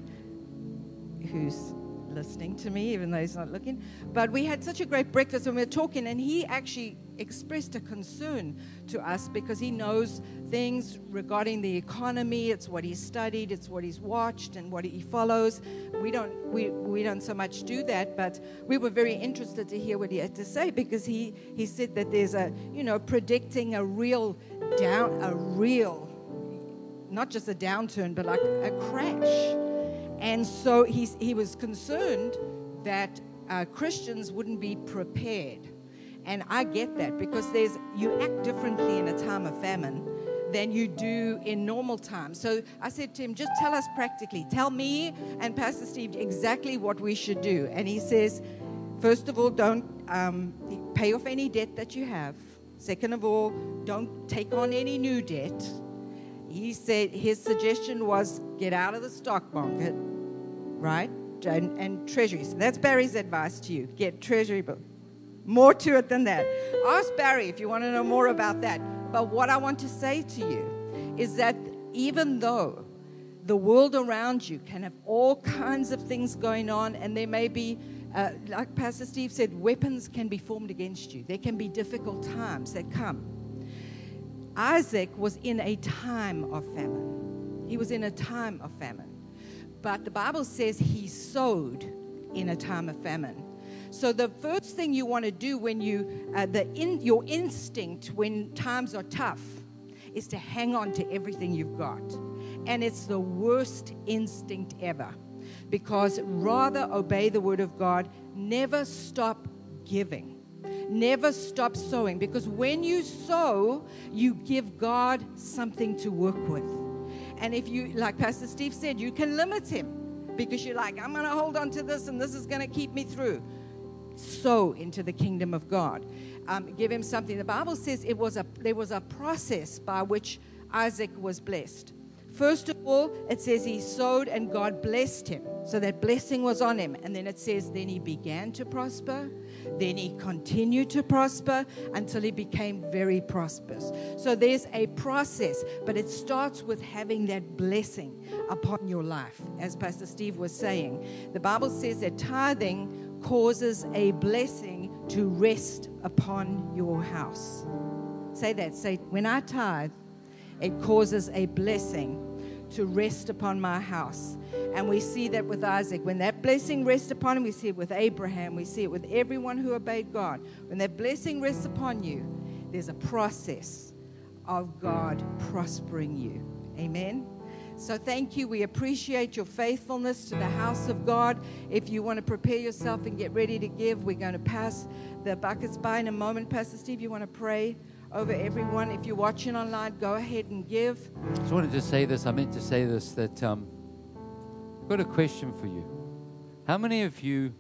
who's listening to me, even though he's not looking. But we had such a great breakfast when we were talking, and he actually expressed a concern to us because he knows things regarding the economy. It's what he's studied, it's what he's watched, and what he follows. We don't we, we don't so much do that, but we were very interested to hear what he had to say, because he, he said that there's a, you know, predicting a real down, a real, not just a downturn, but like a crash. And so he's, he was concerned that uh, Christians wouldn't be prepared. And I get that, because there's you act differently in a time of famine than you do in normal times. So I said to him, just tell us practically. Tell me and Pastor Steve exactly what we should do. And he says, first of all, don't um, pay off any debt that you have. Second of all, don't take on any new debt. He said his suggestion was get out of the stock market, right? And, and treasuries. So that's Barry's advice to you. Get treasury bill. More to it than that. Ask Barry if you want to know more about that. But what I want to say to you is that even though the world around you can have all kinds of things going on, and there may be, uh, like Pastor Steve said, weapons can be formed against you. There can be difficult times that come. Isaac was in a time of famine. He was in a time of famine. But the Bible says he sowed in a time of famine. So the first thing you want to do when you, uh, the in, your instinct when times are tough is to hang on to everything you've got. And it's the worst instinct ever, because rather obey the word of God. Never stop giving. Never stop sowing, because when you sow, you give God something to work with. And if you, like Pastor Steve said, you can limit him because you're like, I'm going to hold on to this and this is going to keep me through. Sow into the kingdom of God. Um, give him something. The Bible says it was a there was a process by which Isaac was blessed. First of all, it says he sowed and God blessed him. So that blessing was on him. And then it says then he began to prosper. Then he continued to prosper until he became very prosperous. So there's a process, but it starts with having that blessing upon your life. As Pastor Steve was saying, the Bible says that tithing causes a blessing to rest upon your house. Say that. Say, when I tithe, it causes a blessing to rest upon my house. And we see that with Isaac. When that blessing rests upon him, we see it with Abraham. We see it with everyone who obeyed God. When that blessing rests upon you, there's a process of God prospering you. Amen. So thank you. We appreciate your faithfulness to the house of God. If you want to prepare yourself and get ready to give, we're going to pass the buckets by in a moment. Pastor Steve, you want to pray over everyone? If you're watching online, go ahead and give. I just wanted to say this. I meant to say this, that um, I've got a question for you. How many of you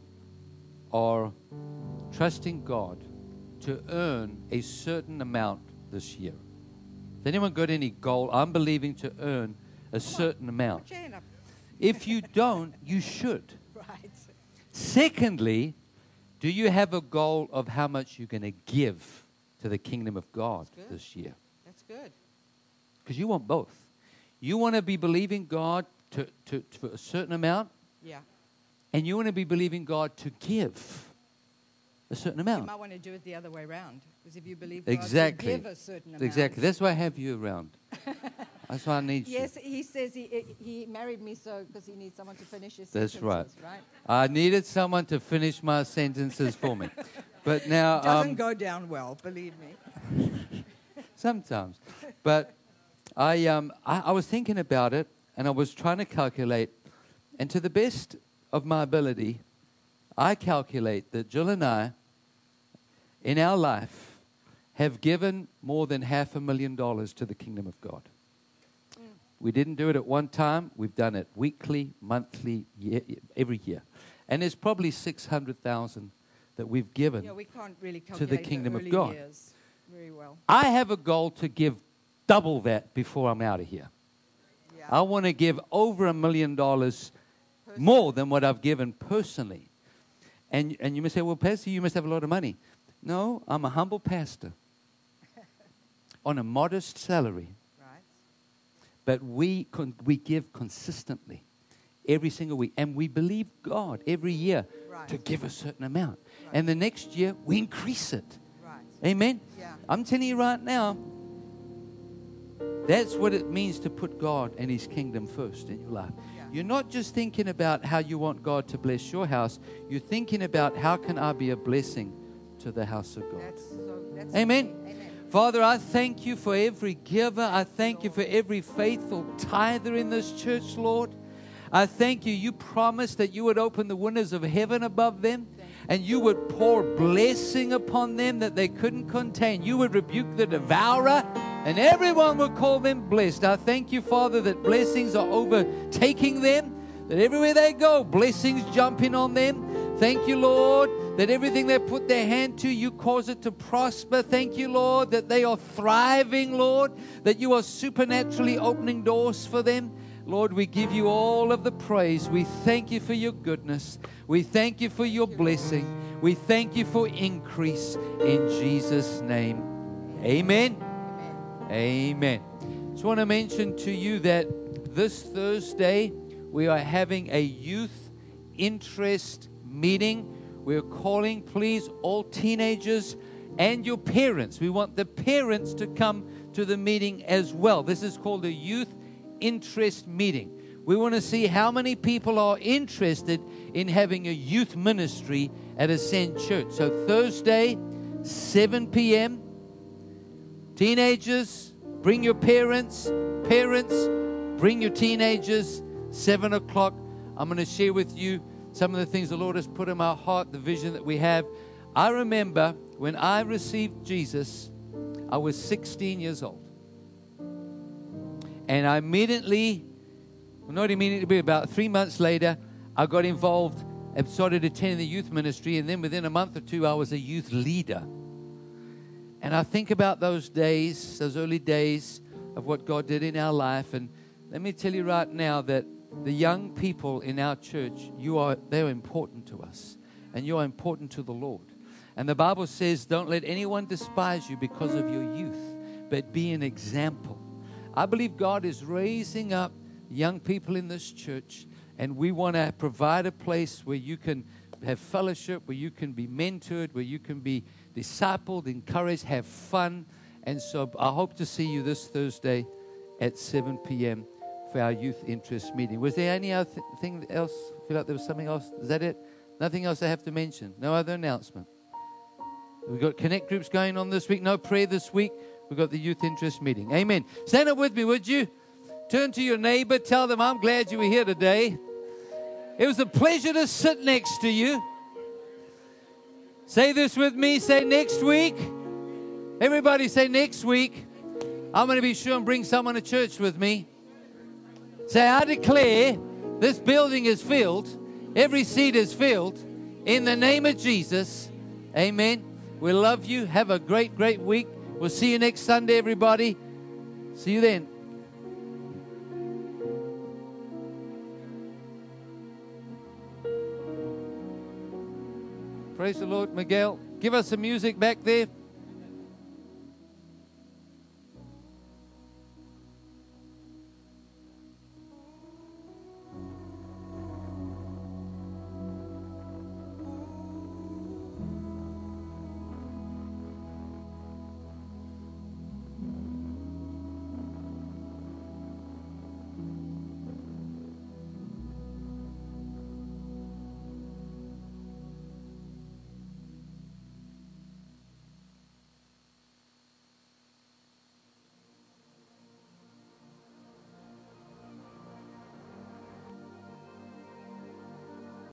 are trusting God to earn a certain amount this year? Has anyone got any goal? I'm believing to earn a certain amount. If you don't, you should. Right. Secondly, Do you have a goal of how much you're going to give to the kingdom of God That's good. this year? That's good. Because you want both. You want to be believing God to, to, to for a certain amount, Yeah. and you want to be believing God to give a certain You amount. might want to do it the other way around. Because if you believe God Exactly. to give a certain amount. Exactly. That's why I have you around. That's why I need you. Yes, he says he, he married me so because he needs someone to finish his That's sentences, right. right? I needed someone to finish my sentences for me. But now, Doesn't um, go down well, believe me. sometimes. But I, um, I, I was thinking about it, and I was trying to calculate, and to the best of my ability, I calculate that Jill and I, in our life, have given more than half a million dollars to the kingdom of God. Mm. We didn't do it at one time. We've done it weekly, monthly, year, every year. And there's probably six hundred thousand that we've given. Yeah, we can't really to calculate the kingdom of early God. years very well. I have a goal to give double that before I'm out of here. Yeah. I want to give over a million dollars Personally. more than what I've given personally. And, and you must say, well, Pastor, you must have a lot of money. No, I'm a humble pastor on a modest salary. Right. But we con- we give consistently every single week. And we believe God every year Right. to give a certain amount. Right. And the next year, we increase it. Right. Amen? Yeah. I'm telling you right now, that's what it means to put God and His kingdom first in your life. Yeah. You're not just thinking about how you want God to bless your house. You're thinking about how can I be a blessing to the house of God. That's so, that's Amen. key. Amen. Father, I thank you for every giver. I thank you for every faithful tither in this church, Lord. I thank you. You promised that you would open the windows of heaven above them and you would pour blessing upon them that they couldn't contain. You would rebuke the devourer and everyone would call them blessed. I thank you, Father, that blessings are overtaking them, that everywhere they go, blessings jumping on them. Thank you, Lord, that everything they put their hand to, you cause it to prosper. Thank you, Lord, that they are thriving, Lord, that you are supernaturally opening doors for them. Lord, we give you all of the praise. We thank you for your goodness. We thank you for your blessing. We thank you for increase in Jesus' name. Amen. Amen. Just want to mention to you that this Thursday we are having a youth interest meeting. We're calling, please, all teenagers and your parents. We want the parents to come to the meeting as well. This is called a youth interest meeting. We want to see how many people are interested in having a youth ministry at Ascend Church. So Thursday, seven p.m., teenagers, bring your parents. Parents, bring your teenagers. seven o'clock, I'm going to share with you some of the things the Lord has put in my heart, the vision that we have. I remember when I received Jesus, I was sixteen years old. And I immediately, well, not immediately, about three months later, I got involved and started attending the youth ministry. And then within a month or two, I was a youth leader. And I think about those days, those early days of what God did in our life. And let me tell you right now that the young people in our church, you are, they're important to us. And you are important to the Lord. And the Bible says, don't let anyone despise you because of your youth, but be an example. I believe God is raising up young people in this church, and we want to provide a place where you can have fellowship, where you can be mentored, where you can be discipled, encouraged, have fun. And so I hope to see you this Thursday at seven p.m. for our youth interest meeting. Was there any other th- thing else? I feel like there was something else. Is that it? Nothing else I have to mention? No other announcement? We've got connect groups going on this week. No prayer this week. We've got the youth interest meeting. Amen. Stand up with me, would you? Turn to your neighbor. Tell them, I'm glad you were here today. It was a pleasure to sit next to you. Say this with me. Say next week. Everybody say next week. I'm going to be sure and bring someone to church with me. Say, I declare this building is filled. Every seat is filled. In the name of Jesus. Amen. We love you. Have a great, great week. We'll see you next Sunday, everybody. See you then. Praise Praise the Lord. Miguel, give us some music back there.